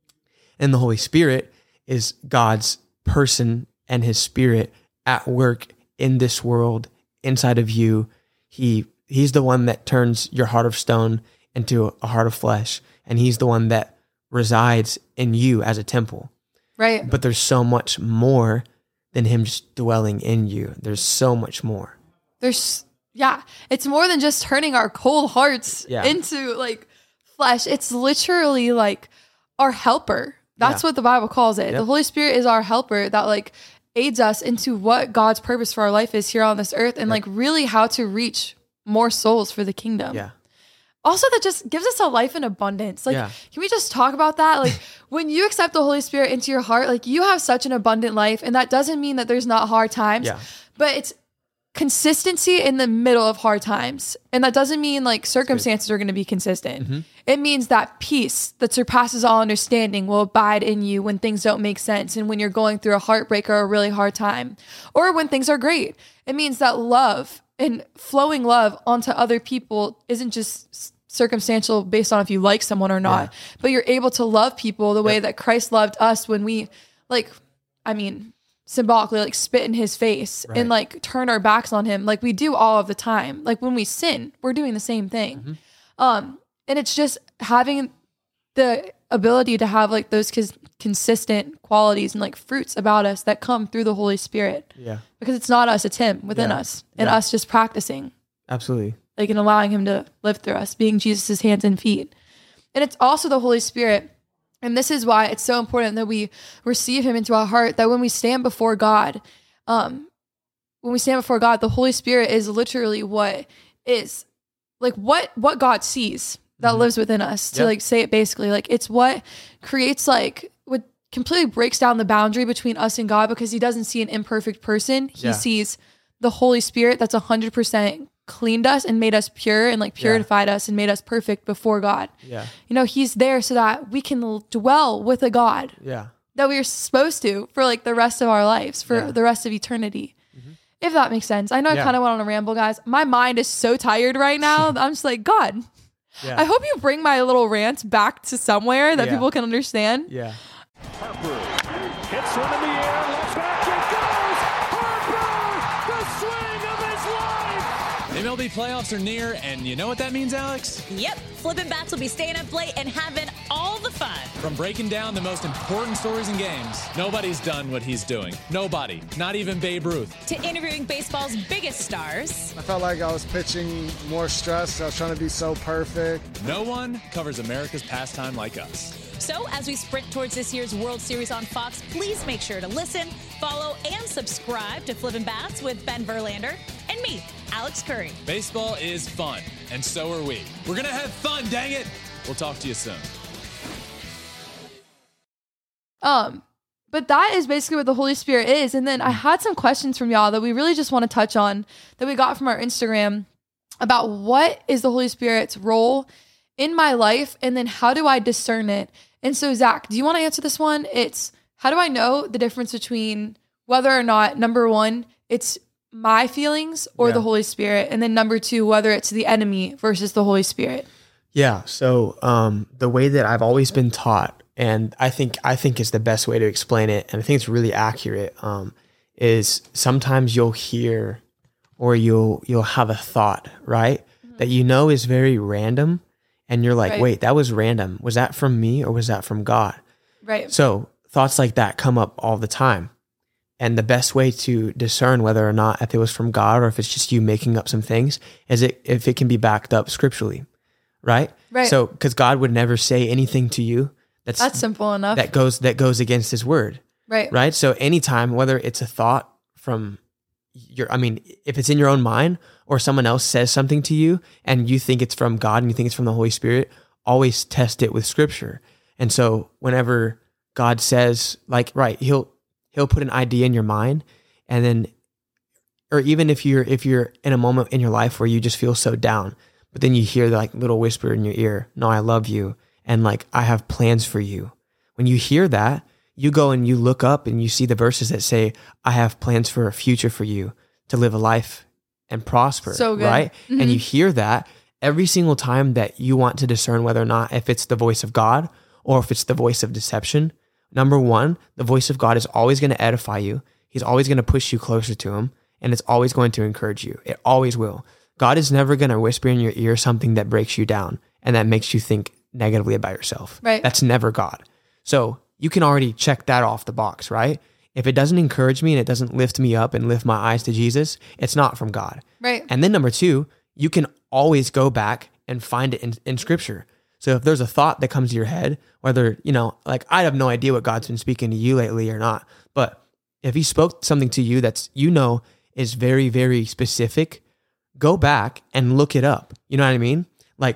And the Holy Spirit is God's person and his Spirit at work in this world, inside of you. He He's the one that turns your heart of stone into a heart of flesh. And he's the one that resides in you as a temple. Right. But there's so much more than him just dwelling in you. There's so much more. There's, yeah, it's more than just turning our cold hearts yeah. into like flesh. It's literally like our helper. That's yeah. what the Bible calls it. Yep. The Holy Spirit is our helper that like aids us into what God's purpose for our life is here on this earth, and yep. like really how to reach more souls for the kingdom. Yeah. Also, that just gives us a life in abundance. Like, yeah. can we just talk about that? Like, when you accept the Holy Spirit into your heart, like you have such an abundant life, and that doesn't mean that there's not hard times, yeah. but it's consistency in the middle of hard times. And that doesn't mean like circumstances are going to be consistent. Mm-hmm. It means that peace that surpasses all understanding will abide in you when things don't make sense, and when you're going through a heartbreak or a really hard time, or when things are great. It means that love and flowing love onto other people isn't just circumstantial based on if you like someone or not, yeah. but you're able to love people the way yep. that Christ loved us when we like, I mean, symbolically like spit in his face right. and like turn our backs on him. Like we do all of the time. Like when we sin, we're doing the same thing. Mm-hmm. Um, and it's just having the ability to have like those cons- consistent qualities and like fruits about us that come through the Holy Spirit. Yeah. Because it's not us, it's him within yeah. us, and yeah. us just practicing. Absolutely. Like, and allowing him to live through us, being Jesus's hands and feet. And it's also the Holy Spirit. And this is why it's so important that we receive him into our heart, that when we stand before God, um, when we stand before God, the Holy Spirit is literally what is like what, what God sees that mm-hmm. lives within us, to yep. like say it basically. Like it's what creates like what completely breaks down the boundary between us and God, because he doesn't see an imperfect person. He yeah. sees the Holy Spirit that's a hundred percent cleaned us and made us pure, and like purified yeah. us and made us perfect before God. Yeah. You know, he's there so that we can dwell with a God yeah. that we are supposed to for like the rest of our lives, for yeah. the rest of eternity. Mm-hmm. If that makes sense. I know yeah. I kind of went on a ramble, guys. My mind is so tired right now. I'm just like, God, yeah. I hope you bring my little rant back to somewhere that yeah. people can understand. Yeah. Harper hits one in the air. Left back it goes. Harper, the swing of his life. M L B playoffs are near, and you know what that means, Alex? Yep. Flippin' Bats will be staying up late and having all the fun. From breaking down the most important stories in games, nobody's done what he's doing. Nobody. Not even Babe Ruth. To interviewing baseball's biggest stars. I felt like I was pitching more stress. I was trying to be so perfect. No one covers America's pastime like us. So as we sprint towards this year's World Series on Fox, please make sure to listen, follow, and subscribe to Flippin' Bats with Ben Verlander and me, Alex Curry. Baseball is fun, and so are we. We're going to have fun, dang it! We'll talk to you soon. Um, but that is basically what the Holy Spirit is. And then I had some questions from y'all that we really just want to touch on, that we got from our Instagram, about what is the Holy Spirit's role in my life, and then how do I discern it? And so, Zach, do you want to answer this one? It's, how do I know the difference between whether or not, number one, it's my feelings or yeah. the Holy Spirit? And then number two, whether it's the enemy versus the Holy Spirit? Yeah. So um, the way that I've always been taught, and I think I think is the best way to explain it, and I think it's really accurate, um, is sometimes you'll hear or you'll you'll have a thought, right? Mm-hmm. That you know is very random. And you're like, right. wait, that was random. Was that from me or was that from God? Right. So thoughts like that come up all the time. And the best way to discern whether or not if it was from God or if it's just you making up some things is it if it can be backed up scripturally, right? Right. So because God would never say anything to you that's that's simple enough. That goes that goes against his word. Right. Right. So anytime, whether it's a thought from your, I mean, if it's in your own mind or someone else says something to you and you think it's from God and you think it's from the Holy Spirit, always test it with scripture. And so whenever God says, like, right, he'll, he'll put an idea in your mind, and then, or even if you're, if you're in a moment in your life where you just feel so down, but then you hear the like little whisper in your ear, no, I love you. And like, I have plans for you. When you hear that, you go and you look up and you see the verses that say, I have plans for a future for you to live a life and prosper. So good. Right? Mm-hmm. And you hear that every single time that you want to discern whether or not if it's the voice of God or if it's the voice of deception. Number one, the voice of God is always going to edify you. He's always going to push you closer to him, and it's always going to encourage you. It always will. God is never going to whisper in your ear something that breaks you down and that makes you think negatively about yourself. Right. That's never God. So you can already check that off the box, right? If it doesn't encourage me and it doesn't lift me up and lift my eyes to Jesus, it's not from God. Right. And then number two, you can always go back and find it in, in scripture. So if there's a thought that comes to your head, whether, you know, like I have no idea what God's been speaking to you lately or not, but if he spoke something to you that's, you know, is very, very specific, go back and look it up. You know what I mean? Like,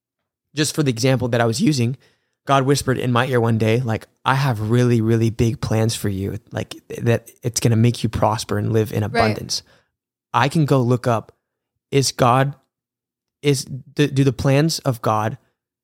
just for the example that I was using, God whispered in my ear one day, like, I have really, really big plans for you, like that it's going to make you prosper and live in abundance. Right. I can go look up, is God, is, do, do the plans of God,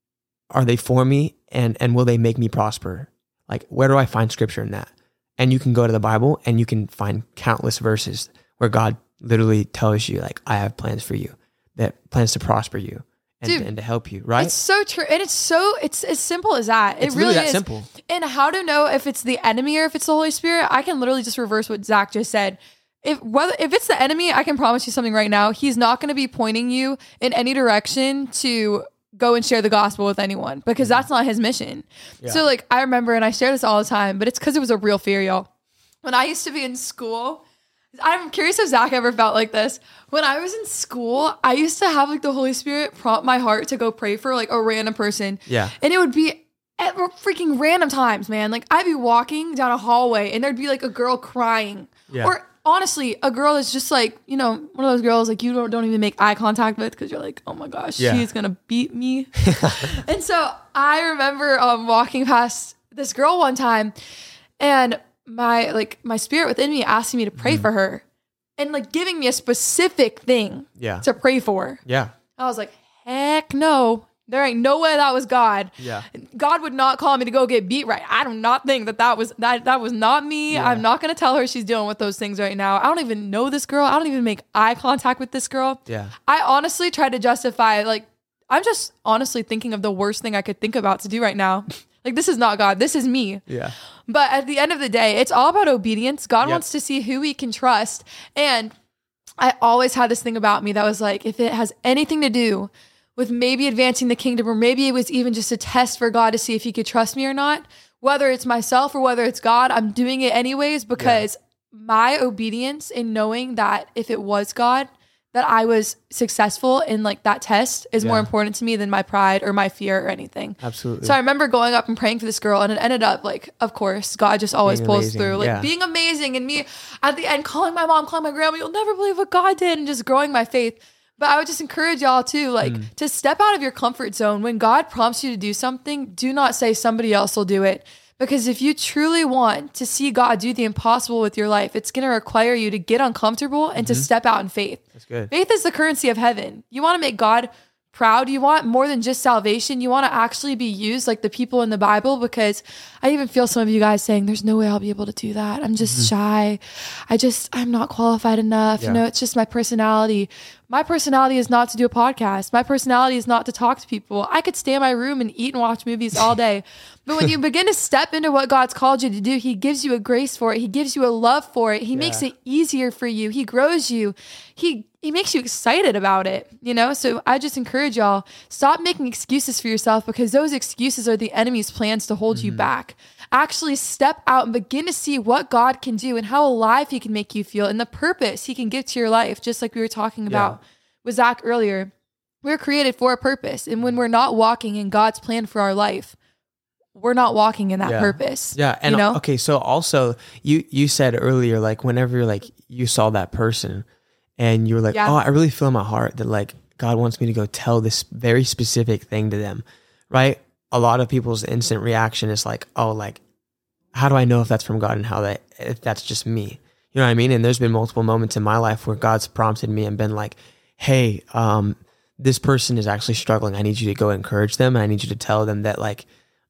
are they for me and, and will they make me prosper? Like, where do I find scripture in that? And you can go to the Bible and you can find countless verses where God literally tells you, like, I have plans for you, that plans to prosper you. And, Dude, and to help you, right? It's so true. And it's so, it's as simple as that. It It's really that is. simple. And how to know if it's the enemy or if it's the Holy Spirit, I can literally just reverse what Zach just said. If whether if it's the enemy, I can promise you something right now. He's not going to be pointing you in any direction to go and share the gospel with anyone because that's not his mission. Yeah. So like, I remember, and I share this all the time, but it's because it was a real fear, y'all. When I used to be in school, I'm curious if Zach ever felt like this. When I was in school, I used to have like the Holy Spirit prompt my heart to go pray for like a random person. Yeah. And it would be at freaking random times, man. Like I'd be walking down a hallway and there'd be like a girl crying. Yeah. Or honestly, a girl that's just like, you know, one of those girls like you don't, don't even make eye contact with because you're like, oh my gosh, yeah. she's going to beat me. And so I remember um, walking past this girl one time and my like my spirit within me asking me to pray mm. for her and like giving me a specific thing yeah. to pray for. Yeah. I was like, heck no. There ain't no way that was God. Yeah. God would not call me to go get beat right. I do not think that that was that that was not me. Yeah. I'm not going to tell her she's dealing with those things right now. I don't even know this girl. I don't even make eye contact with this girl. Yeah. I honestly tried to justify like I'm just honestly thinking of the worst thing I could think about to do right now. Like, this is not God. This is me. Yeah. But at the end of the day, it's all about obedience. God yep. wants to see who we can trust. And I always had this thing about me that was like, if it has anything to do with maybe advancing the kingdom, or maybe it was even just a test for God to see if he could trust me or not, whether it's myself or whether it's God, I'm doing it anyways because yeah. my obedience in knowing that if it was God, that I was successful in like that test is yeah. more important to me than my pride or my fear or anything. Absolutely. So I remember going up and praying for this girl and it ended up like, of course, God just always being pulls amazing. through, like yeah. being amazing and me at the end calling my mom, calling my grandma, you'll never believe what God did and just growing my faith. But I would just encourage y'all too, like mm. to step out of your comfort zone. When God prompts you to do something, do not say somebody else will do it. Because if you truly want to see God do the impossible with your life, it's going to require you to get uncomfortable and mm-hmm. to step out in faith. That's good. Faith is the currency of heaven. You want to make God proud. You want more than just salvation. You want to actually be used like the people in the Bible, because I even feel some of you guys saying, there's no way I'll be able to do that. I'm just mm-hmm. shy. I just, I'm not qualified enough. Yeah. You know, it's just my personality. My personality is not to do a podcast. My personality is not to talk to people. I could stay in my room and eat and watch movies all day. But when you begin to step into what God's called you to do, he gives you a grace for it. He gives you a love for it. He yeah. makes it easier for you. He grows you. He he makes you excited about it, you know? So I just encourage y'all, stop making excuses for yourself, because those excuses are the enemy's plans to hold mm-hmm. you back. Actually step out and begin to see what God can do and how alive he can make you feel and the purpose he can give to your life. Just like we were talking about yeah. with Zach earlier, we're created for a purpose. And when we're not walking in God's plan for our life, we're not walking in that yeah. purpose. Yeah. And you know? okay. So also you, you said earlier, like whenever like you saw that person and you were like, yeah. oh, I really feel in my heart that like God wants me to go tell this very specific thing to them. Right. A lot of people's instant reaction is like, oh, like, how do I know if that's from God and how that, if that's just me? You know what I mean? And there's been multiple moments in my life where God's prompted me and been like, hey, um, this person is actually struggling. I need you to go encourage them. And I need you to tell them that like,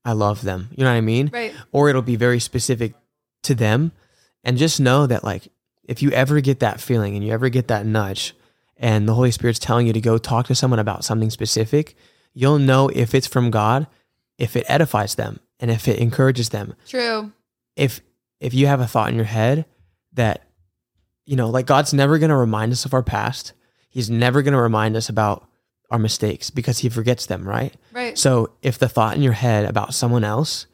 I love them. You know what I mean? Right. Or it'll be very specific to them. And just know that like, if you ever get that feeling and you ever get that nudge and the Holy Spirit's telling you to go talk to someone about something specific, you'll know if it's from God, if it edifies them and if it encourages them. True. If, if you have a thought in your head that, you know, like God's never going to remind us of our past. He's never going to remind us about our mistakes because he forgets them, right? Right. So if the thought in your head about someone else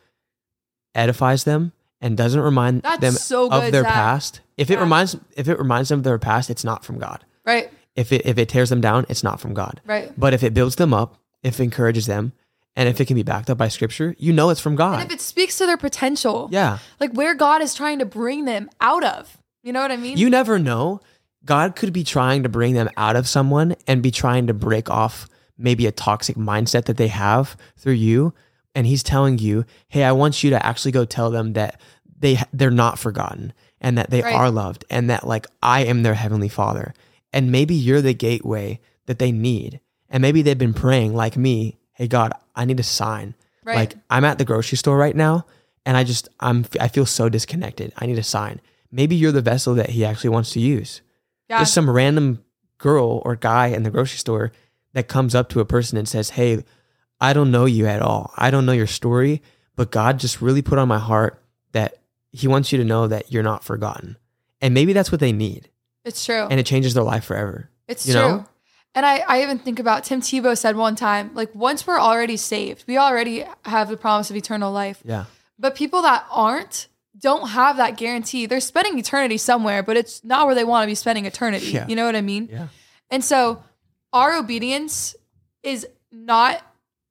edifies them and doesn't remind That's them so of good, their Zach. past, if it Yeah. reminds if it reminds them of their past, it's not from God. Right. If it if it tears them down, it's not from God. Right. But if it builds them up, if it encourages them, and if it can be backed up by scripture, you know it's from God. And if it speaks to their potential. Yeah. Like where God is trying to bring them out of. You know what I mean? You never know. God could be trying to bring them out of someone and be trying to break off maybe a toxic mindset that they have through you. And he's telling you, hey, I want you to actually go tell them that they, they're not forgotten and that they Right. are loved and that like I am their heavenly Father. And maybe you're the gateway that they need. And maybe they've been praying like me, hey, God, I need a sign. Right. Like I'm at the grocery store right now and I just, I'm, I feel so disconnected. I need a sign. Maybe you're the vessel that he actually wants to use. Yeah. Just some random girl or guy in the grocery store that comes up to a person and says, hey, I don't know you at all. I don't know your story, but God just really put on my heart that he wants you to know that you're not forgotten. And maybe that's what they need. It's true. And it changes their life forever. It's you true. know? And I, I even think about Tim Tebow said one time, like once we're already saved, we already have the promise of eternal life. Yeah. But people that aren't don't have that guarantee. They're spending eternity somewhere, but it's not where they want to be spending eternity. Yeah. You know what I mean? Yeah. And so our obedience is not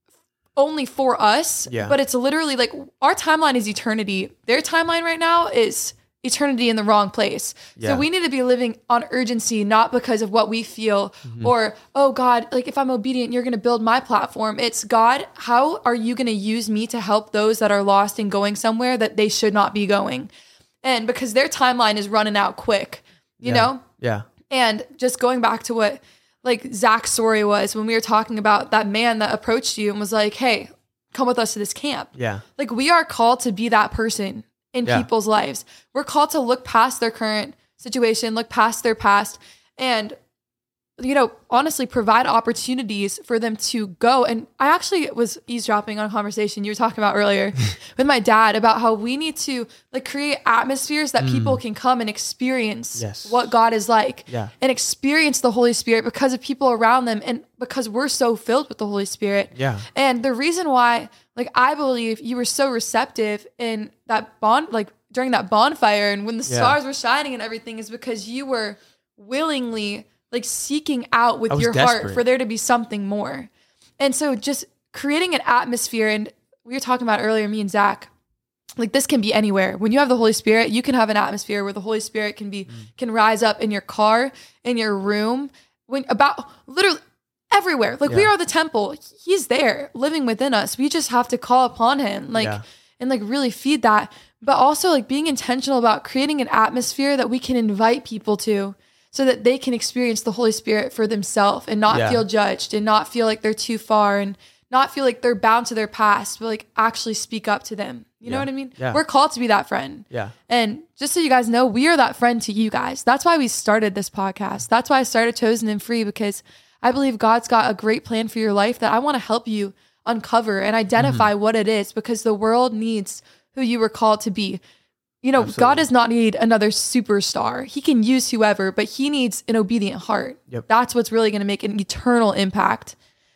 only for us, Yeah. but it's literally like our timeline is eternity. Their timeline right now is eternity in the wrong place. Yeah. So we need to be living on urgency, not because of what we feel Mm-hmm. or, oh God, like if I'm obedient, you're going to build my platform. It's God, how are you going to use me to help those that are lost and going somewhere that they should not be going? And because their timeline is running out quick, you Yeah. know? Yeah. And just going back to what like Zach's story was when we were talking about that man that approached you and was like, hey, come with us to this camp. Yeah. Like we are called to be that person in Yeah. people's lives. We're called to look past their current situation, look past their past, and, you know, honestly provide opportunities for them to go. And I actually was eavesdropping on a conversation you were talking about earlier with my dad about how we need to like create atmospheres that people can come and experience Yes. what God is like Yeah. and experience the Holy Spirit because of people around them and because we're so filled with the Holy Spirit. Yeah. And the reason why, like, I believe you were so receptive in that bond, like during that bonfire and when the Yeah. stars were shining and everything is because you were willingly like seeking out with I was your heart desperate. for there to be something more. And so just creating an atmosphere, and we were talking about earlier, me and Zach, like this can be anywhere. When you have the Holy Spirit, you can have an atmosphere where the Holy Spirit can be, can rise up in your car, in your room, when about literally everywhere. Like we Yeah. are the temple. He's there living within us. We just have to call upon him, like, Yeah. and like really feed that. But also like being intentional about creating an atmosphere that we can invite people to so that they can experience the Holy Spirit for themselves and not Yeah. feel judged and not feel like they're too far and not feel like they're bound to their past, but like actually speak up to them. You know Yeah. what I mean? Yeah. We're called to be that friend. Yeah. And just so you guys know, we are that friend to you guys. That's why we started this podcast. That's why I started Chosen and Free, because I believe God's got a great plan for your life that I want to help you uncover and identify Mm-hmm. what it is, because the world needs who you were called to be. You know, Absolutely. God does not need another superstar. He can use whoever, but he needs an obedient heart. Yep. That's what's really going to make an eternal impact.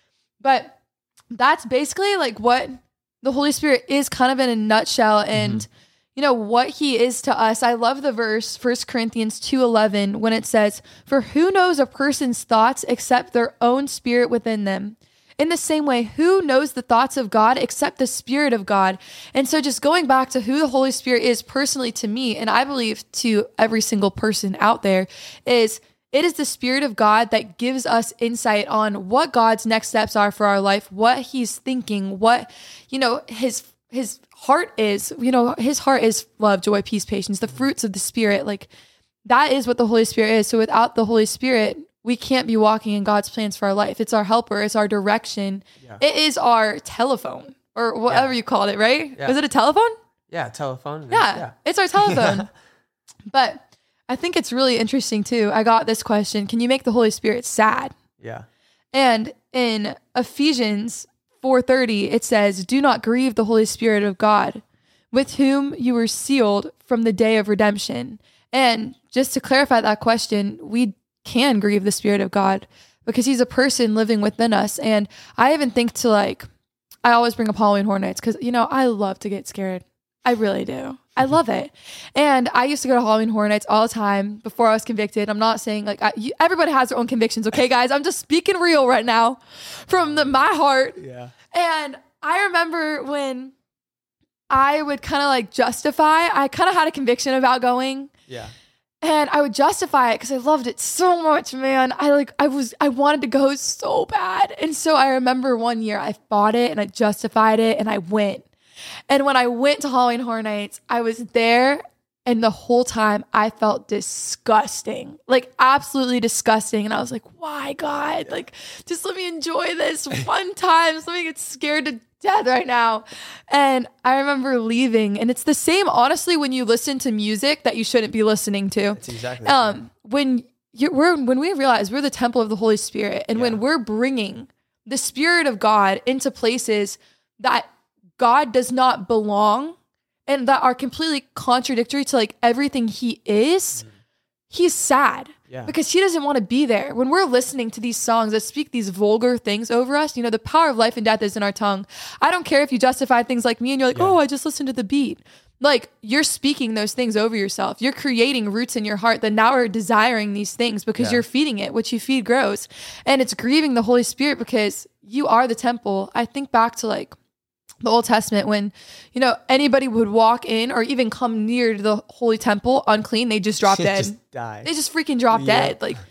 But that's basically like what the Holy Spirit is kind of in a nutshell, and you know what he is to us. I love the verse First Corinthians two eleven when it says, "For who knows a person's thoughts except their own spirit within them? In the same way, who knows the thoughts of God except the Spirit of God?" And so just going back to who the Holy Spirit is personally to me, and I believe to every single person out there, is it is the Spirit of God that gives us insight on what God's next steps are for our life, what he's thinking, what, you know, his his heart is. You know, his heart is love, joy, peace, patience, the fruits of the Spirit. Like that is what the Holy Spirit is. So without the Holy Spirit, we can't be walking in God's plans for our life. It's our helper. It's our direction. Yeah. It is our telephone. or whatever Yeah. you called it, right? Yeah. Was it a telephone? Yeah, telephone. Yeah, it's our telephone. But I think it's really interesting too. I got this question: can you make the Holy Spirit sad? Yeah. And in Ephesians four thirty, it says, "Do not grieve the Holy Spirit of God, with whom you were sealed from the day of redemption." And just to clarify that question, we can grieve the Spirit of God because he's a person living within us. And I even think to like, I always bring up Halloween Horror Nights because, you know, I love to get scared. I really do. I love it. And I used to go to Halloween Horror Nights all the time before I was convicted. I'm not saying like, I, you, everybody has their own convictions. Okay, guys, I'm just speaking real right now from the, my heart. Yeah. And I remember when I would kind of like justify, I kind of had a conviction about going. Yeah. And I would justify it because I loved it so much, man. I like, I was, I wanted to go so bad. And so I remember one year I bought it and I justified it and I went. And when I went to Halloween Horror Nights, I was there and the whole time I felt disgusting, like absolutely disgusting. And I was like, why, God? Like, just let me enjoy this one time. Just let me get scared to death right now. And I remember leaving, and it's the same, honestly, when you listen to music that you shouldn't be listening to. That's exactly. Um, when you're, we're, when we realize we're the temple of the Holy Spirit, and Yeah. when we're bringing the Spirit of God into places that God does not belong and that are completely contradictory to like everything he is, he's sad. Yeah. Because he doesn't want to be there. When we're listening to these songs that speak these vulgar things over us, you know, the power of life and death is in our tongue. I don't care if you justify things like me and you're like, Yeah. oh, I just listened to the beat. Like, you're speaking those things over yourself. You're creating roots in your heart that now are desiring these things because Yeah. you're feeding it. What you feed grows. And it's grieving the Holy Spirit because you are the temple. I think back to like the Old Testament when, you know, anybody would walk in or even come near to the holy temple unclean, they just drop dead. Just die. They just freaking drop Yeah. dead. Like,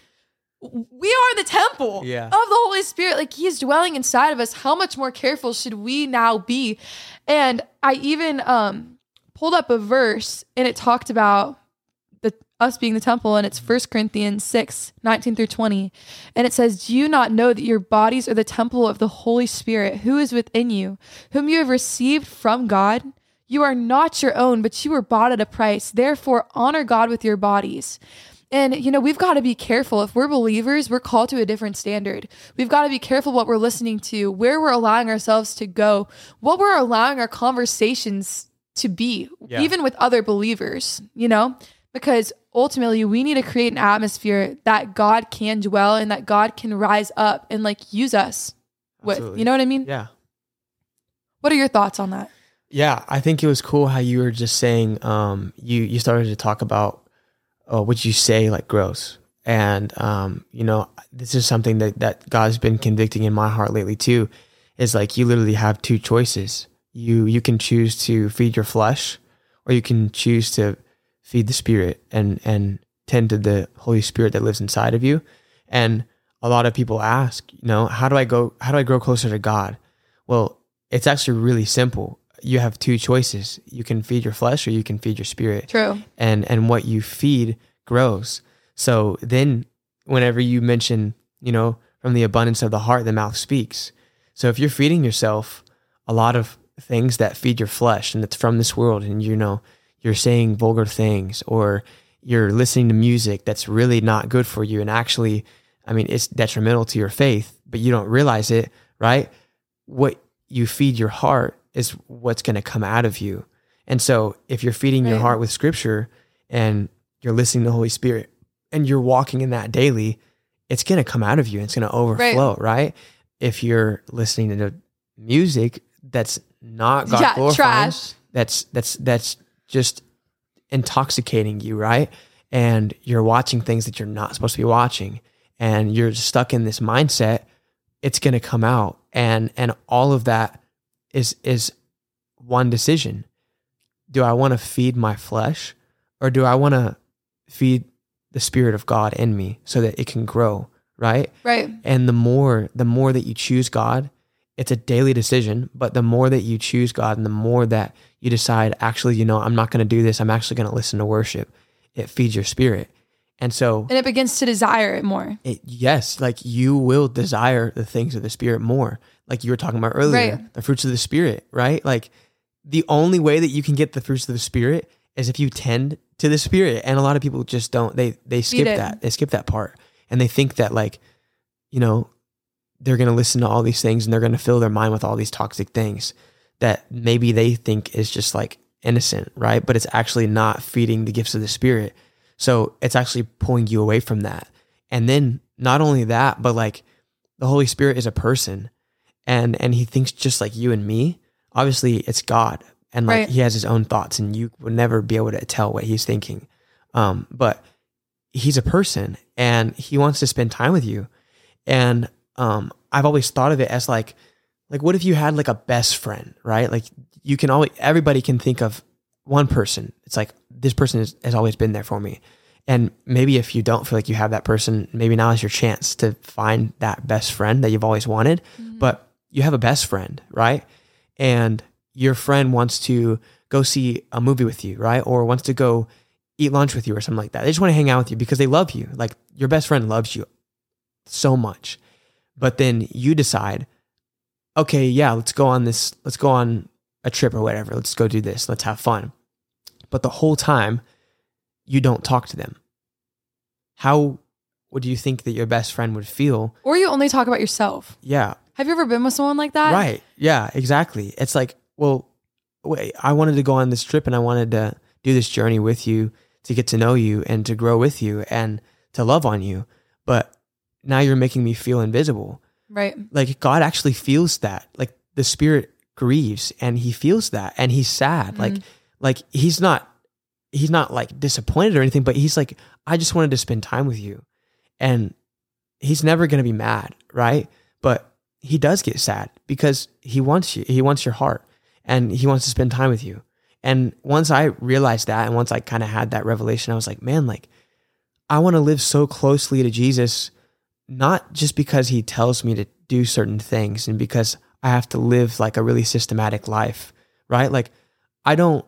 we are the temple Yeah. of the Holy Spirit. Like, he is dwelling inside of us. How much more careful should we now be? And I even um, pulled up a verse and it talked about the us being the temple, and it's First Corinthians six, nineteen through twenty. And it says, "Do you not know that your bodies are the temple of the Holy Spirit who is within you, whom you have received from God? You are not your own, but you were bought at a price. Therefore, honor God with your bodies." And, you know, we've got to be careful. If we're believers, we're called to a different standard. We've got to be careful what we're listening to, where we're allowing ourselves to go, what we're allowing our conversations to be, Yeah. even with other believers, you know, because ultimately we need to create an atmosphere that God can dwell in, that God can rise up and like use us with. Absolutely. You know what I mean? Yeah. What are your thoughts on that? Yeah, I think it was cool how you were just saying, um, you, you started to talk about uh, what you say like grows. And, um, you know, this is something that, that God's been convicting in my heart lately too, is like, you literally have two choices. You, you can choose to feed your flesh, or you can choose to feed the Spirit and, and tend to the Holy Spirit that lives inside of you. And a lot of people ask, you know, how do I go, how do I grow closer to God? Well, it's actually really simple. You have two choices. You can feed your flesh or you can feed your spirit. True. And and what you feed grows. So then whenever you mention, you know, from the abundance of the heart, the mouth speaks. So if you're feeding yourself a lot of things that feed your flesh and it's from this world, and you know, you're saying vulgar things, or you're listening to music that's really not good for you, and actually, I mean, it's detrimental to your faith, but you don't realize it, right? What you feed your heart is what's going to come out of you. And so if you're feeding your Right. heart with scripture and you're listening to the Holy Spirit and you're walking in that daily, it's going to come out of you and it's going to overflow, right. If you're listening to music that's not God Yeah, glorifying, trash. that's, that's, that's just intoxicating you, right? And you're watching things that you're not supposed to be watching, and you're stuck in this mindset, it's going to come out. And, and all of that is is one decision. Do I want to feed my flesh, or do I want to feed the Spirit of God in me so that it can grow, right? Right. And the more the more that you choose God, it's a daily decision, but the more that you choose God and the more that you decide, actually, you know, I'm not going to do this, I'm actually going to listen to worship, it feeds your spirit. And so, and it begins to desire it more. It, yes, like you will desire the things of the Spirit more. Like you were talking about earlier, Right. the fruits of the Spirit, right? Like the only way that you can get the fruits of the Spirit is if you tend to the Spirit. And a lot of people just don't, they, they skip it. that. They skip that part. And they think that like, you know, they're going to listen to all these things and they're going to fill their mind with all these toxic things that maybe they think is just like innocent, right? But it's actually not feeding the gifts of the Spirit. So it's actually pulling you away from that. And then not only that, but like the Holy Spirit is a person and, and he thinks just like you and me. Obviously it's God and like Right. he has his own thoughts and you would never be able to tell what he's thinking. Um, but he's a person and he wants to spend time with you. And um, I've always thought of it as like, like what if you had like a best friend, right? Like you can always, everybody can think of one person. It's like, this person is, has always been there for me. And maybe if you don't feel like you have that person, maybe now is your chance to find that best friend that you've always wanted. Mm-hmm. But you have a best friend, right? And your friend wants to go see a movie with you, right? Or wants to go eat lunch with you or something like that. They just want to hang out with you because they love you. Like your best friend loves you so much. But then you decide, okay, yeah, let's go on this, let's go on a trip or whatever. Let's go do this. Let's have fun. But the whole time you don't talk to them. How would you think that your best friend would feel? Or you only talk about yourself. Yeah. Have you ever been with someone like that? Right. Yeah, exactly. It's like, well, wait, I wanted to go on this trip and I wanted to do this journey with you to get to know you and to grow with you and to love on you. But now you're making me feel invisible. Right. Like God actually feels that. Like the Spirit grieves and he feels that and he's sad. Mm-hmm. Like, like he's not, he's not like disappointed or anything, but he's like, I just wanted to spend time with you. And he's never going to be mad. Right. But he does get sad because he wants you, he wants your heart and he wants to spend time with you. And once I realized that, and once I kind of had that revelation, I was like, man, like I want to live so closely to Jesus, not just because he tells me to do certain things and because I have to live like a really systematic life, right? Like I don't,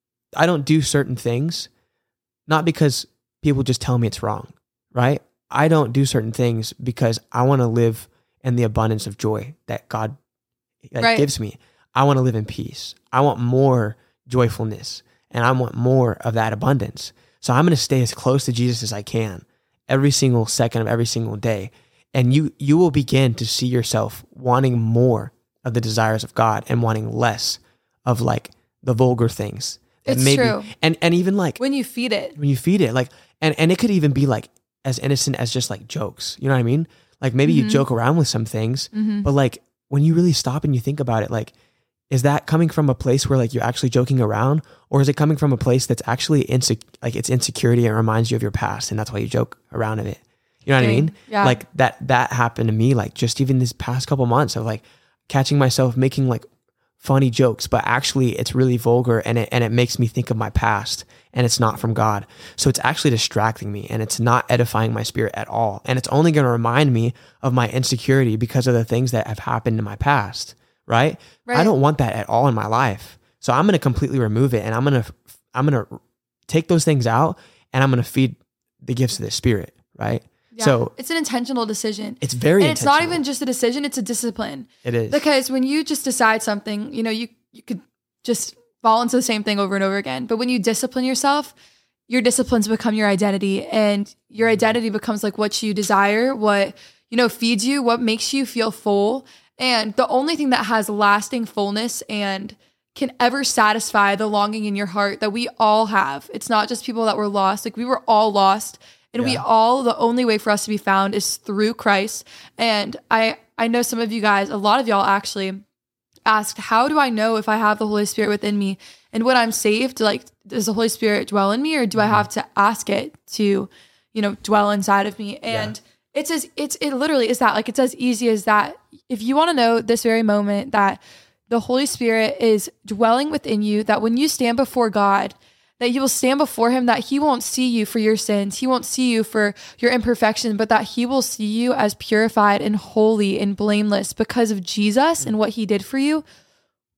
I don't do certain things, not because people just tell me it's wrong, right? I don't do certain things because I want to live in the abundance of joy that God that right. gives me. I want to live in peace. I want more joyfulness and I want more of that abundance. So I'm going to stay as close to Jesus as I can every single second of every single day. And you, you will begin to see yourself wanting more of the desires of God and wanting less of like the vulgar things. It's maybe, true. And, and even like when you feed it, when you feed it, like, and, and it could even be like as innocent as just like jokes, you know what I mean? Like maybe mm-hmm. you joke around with some things, mm-hmm. but like when you really stop and you think about it, like, is that coming from a place where like you're actually joking around, or is it coming from a place that's actually insec- like it's insecurity and it reminds you of your past, and that's why you joke around of it? You know what I mean? Yeah. Like that that happened to me, like just even this past couple months of like catching myself making like funny jokes, but actually it's really vulgar and it and it makes me think of my past, and it's not from God. So it's actually distracting me and it's not edifying my spirit at all. And it's only going to remind me of my insecurity because of the things that have happened in my past. Right? right? I don't want that at all in my life. So I'm going to completely remove it, and I'm going to, I'm going to take those things out, and I'm going to feed the gifts of the Spirit. Right? Yeah. So it's an intentional decision. It's very and intentional. It's not even just a decision, it's a discipline. It is. Because when you just decide something, you know, you, you could just fall into the same thing over and over again. But when you discipline yourself, your disciplines become your identity, and your identity becomes like what you desire, what, you know, feeds you, what makes you feel full. And the only thing that has lasting fullness and can ever satisfy the longing in your heart that we all have, it's not just people that were lost. Like we were all lost, and yeah. we all, the only way for us to be found is through Christ. And I, I know some of you guys, a lot of y'all actually asked, how do I know if I have the Holy Spirit within me? And when I'm saved, like, does the Holy Spirit dwell in me, or do mm-hmm. I have to ask it to, you know, dwell inside of me? And yeah. It's as it's it literally is that, like, it's as easy as that. If you want to know this very moment that the Holy Spirit is dwelling within you, that when you stand before God, that you will stand before him, that he won't see you for your sins. He won't see you for your imperfection, but that he will see you as purified and holy and blameless because of Jesus and what he did for you.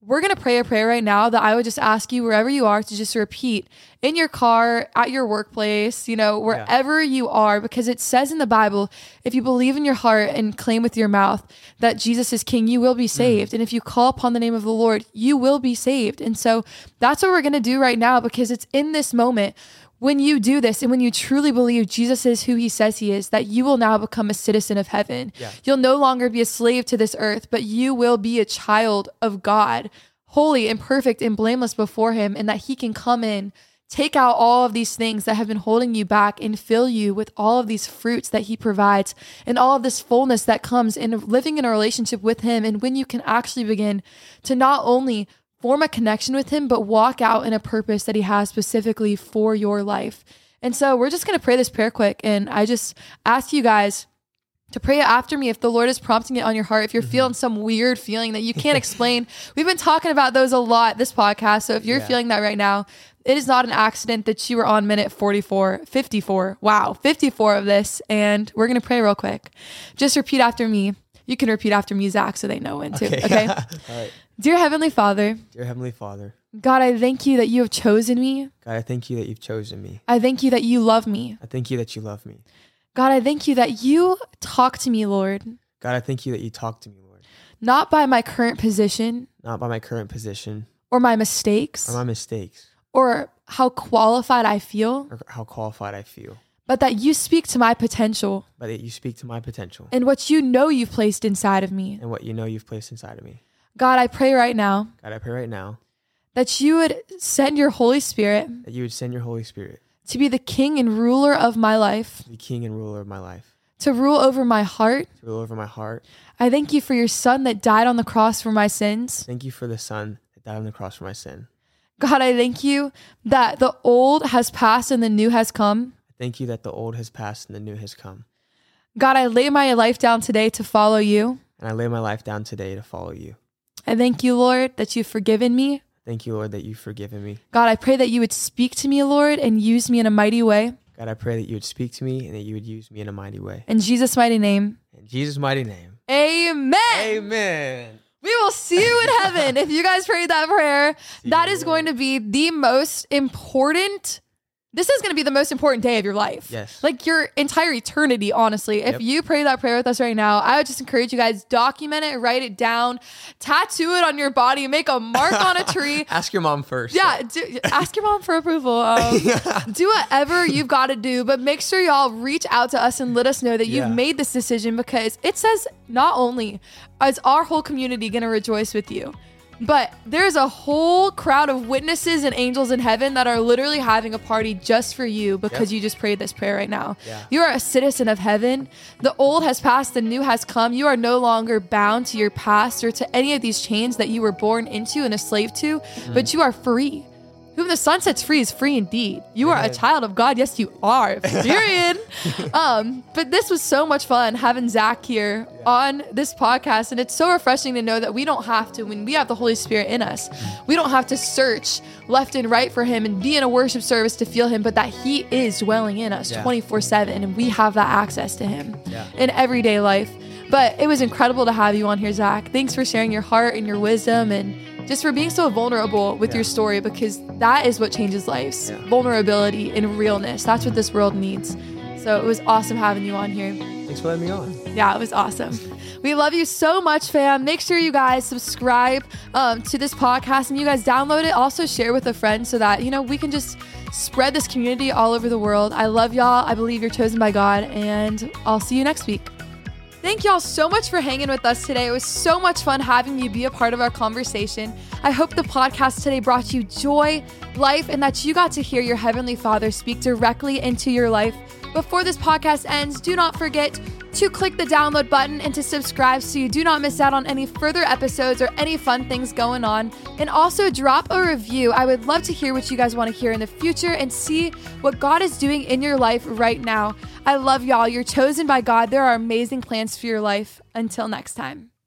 we're going to pray a prayer right now that I would just ask you wherever you are to just repeat in your car, at your workplace, you know, wherever yeah. you are, because it says in the Bible, if you believe in your heart and claim with your mouth that Jesus is King, you will be saved. Mm. And if you call upon the name of the Lord, you will be saved. And so that's what we're going to do right now, because it's in this moment when you do this and when you truly believe Jesus is who he says he is, that you will now become a citizen of heaven. Yeah. You'll no longer be a slave to this earth, but you will be a child of God, holy and perfect and blameless before him, and that he can come in, take out all of these things that have been holding you back and fill you with all of these fruits that he provides and all of this fullness that comes in living in a relationship with him. And when you can actually begin to not only form a connection with him, but walk out in a purpose that he has specifically for your life. And so we're just going to pray this prayer quick. And I just ask you guys to pray it after me if the Lord is prompting it on your heart, if you're mm-hmm. feeling some weird feeling that you can't explain. We've been talking about those a lot this podcast. So if you're yeah. feeling that right now, it is not an accident that you were on minute forty-four, fifty-four. Wow, fifty-four of this. And we're going to pray real quick. Just repeat after me. You can repeat after me, Zach, so they know when to. Okay. okay? All right. Dear Heavenly Father. Dear Heavenly Father. God, I thank you that you have chosen me. God, I thank you that you've chosen me. I thank you that you love me. I thank you that you love me. God, I thank you that you talk to me, Lord. God, I thank you that you talk to me, Lord. Not by my current position. Not by my current position. Or my mistakes. Or my mistakes. Or how qualified I feel. Or how qualified I feel. But that you speak to my potential. But that you speak to my potential. And what you know you've placed inside of me. And what you know you've placed inside of me. God, I pray right now. God, I pray right now. That you would send your Holy Spirit. That you would send your Holy Spirit. To be the king and ruler of my life. The king and ruler of my life. To rule over my heart. To rule over my heart. I thank you for your son that died on the cross for my sins. Thank you for the son that died on the cross for my sin. God, I thank you that the old has passed and the new has come. Thank you that the old has passed and the new has come. God, I lay my life down today to follow you. And I lay my life down today to follow you. I thank you, Lord, that you've forgiven me. Thank you, Lord, that you've forgiven me. God, I pray that you would speak to me, Lord, and use me in a mighty way. God, I pray that you would speak to me and that you would use me in a mighty way. In Jesus' mighty name. In Jesus' mighty name. Amen. Amen. We will see you in heaven. If you guys prayed that prayer, see that is going to be the most important This is going to be the most important day of your life. Yes. Like your entire eternity, honestly. If yep. you pray that prayer with us right now, I would just encourage you guys, document it, write it down, tattoo it on your body, make a mark on a tree. Ask your mom first. Yeah. Do, ask your mom for approval. Um, do whatever you've got to do, but make sure y'all reach out to us and let us know that you've yeah. made this decision, because it says not only is our whole community going to rejoice with you, but there's a whole crowd of witnesses and angels in heaven that are literally having a party just for you because yep. you just prayed this prayer right now. Yeah. You are a citizen of heaven. The old has passed, the new has come. You are no longer bound to your past or to any of these chains that you were born into and a slave to, mm. but you are free. Whom the Son sets free is free indeed. You are a child of God. Yes, you are. Period. um, but this was so much fun having Zach here yeah. on this podcast. And it's so refreshing to know that we don't have to, when we have the Holy Spirit in us, we don't have to search left and right for him and be in a worship service to feel him, but that he is dwelling in us yeah. twenty-four seven. And we have that access to him yeah. in everyday life. But it was incredible to have you on here, Zach. Thanks for sharing your heart and your wisdom, and just for being so vulnerable with yeah. your story, because that is what changes lives. Yeah. Vulnerability and realness. That's what this world needs. So it was awesome having you on here. Thanks for letting me on. Yeah, it was awesome. We love you so much, fam. Make sure you guys subscribe um, to this podcast, and you guys download it. Also share with a friend so that, you know, we can just spread this community all over the world. I love y'all. I believe you're chosen by God, and I'll see you next week. Thank y'all so much for hanging with us today. It was so much fun having you be a part of our conversation. I hope the podcast today brought you joy, life, and that you got to hear your Heavenly Father speak directly into your life. Before this podcast ends, do not forget to click the download button and to subscribe so you do not miss out on any further episodes or any fun things going on. And also drop a review. I would love to hear what you guys want to hear in the future and see what God is doing in your life right now. I love y'all. You're chosen by God. There are amazing plans for your life. Until next time.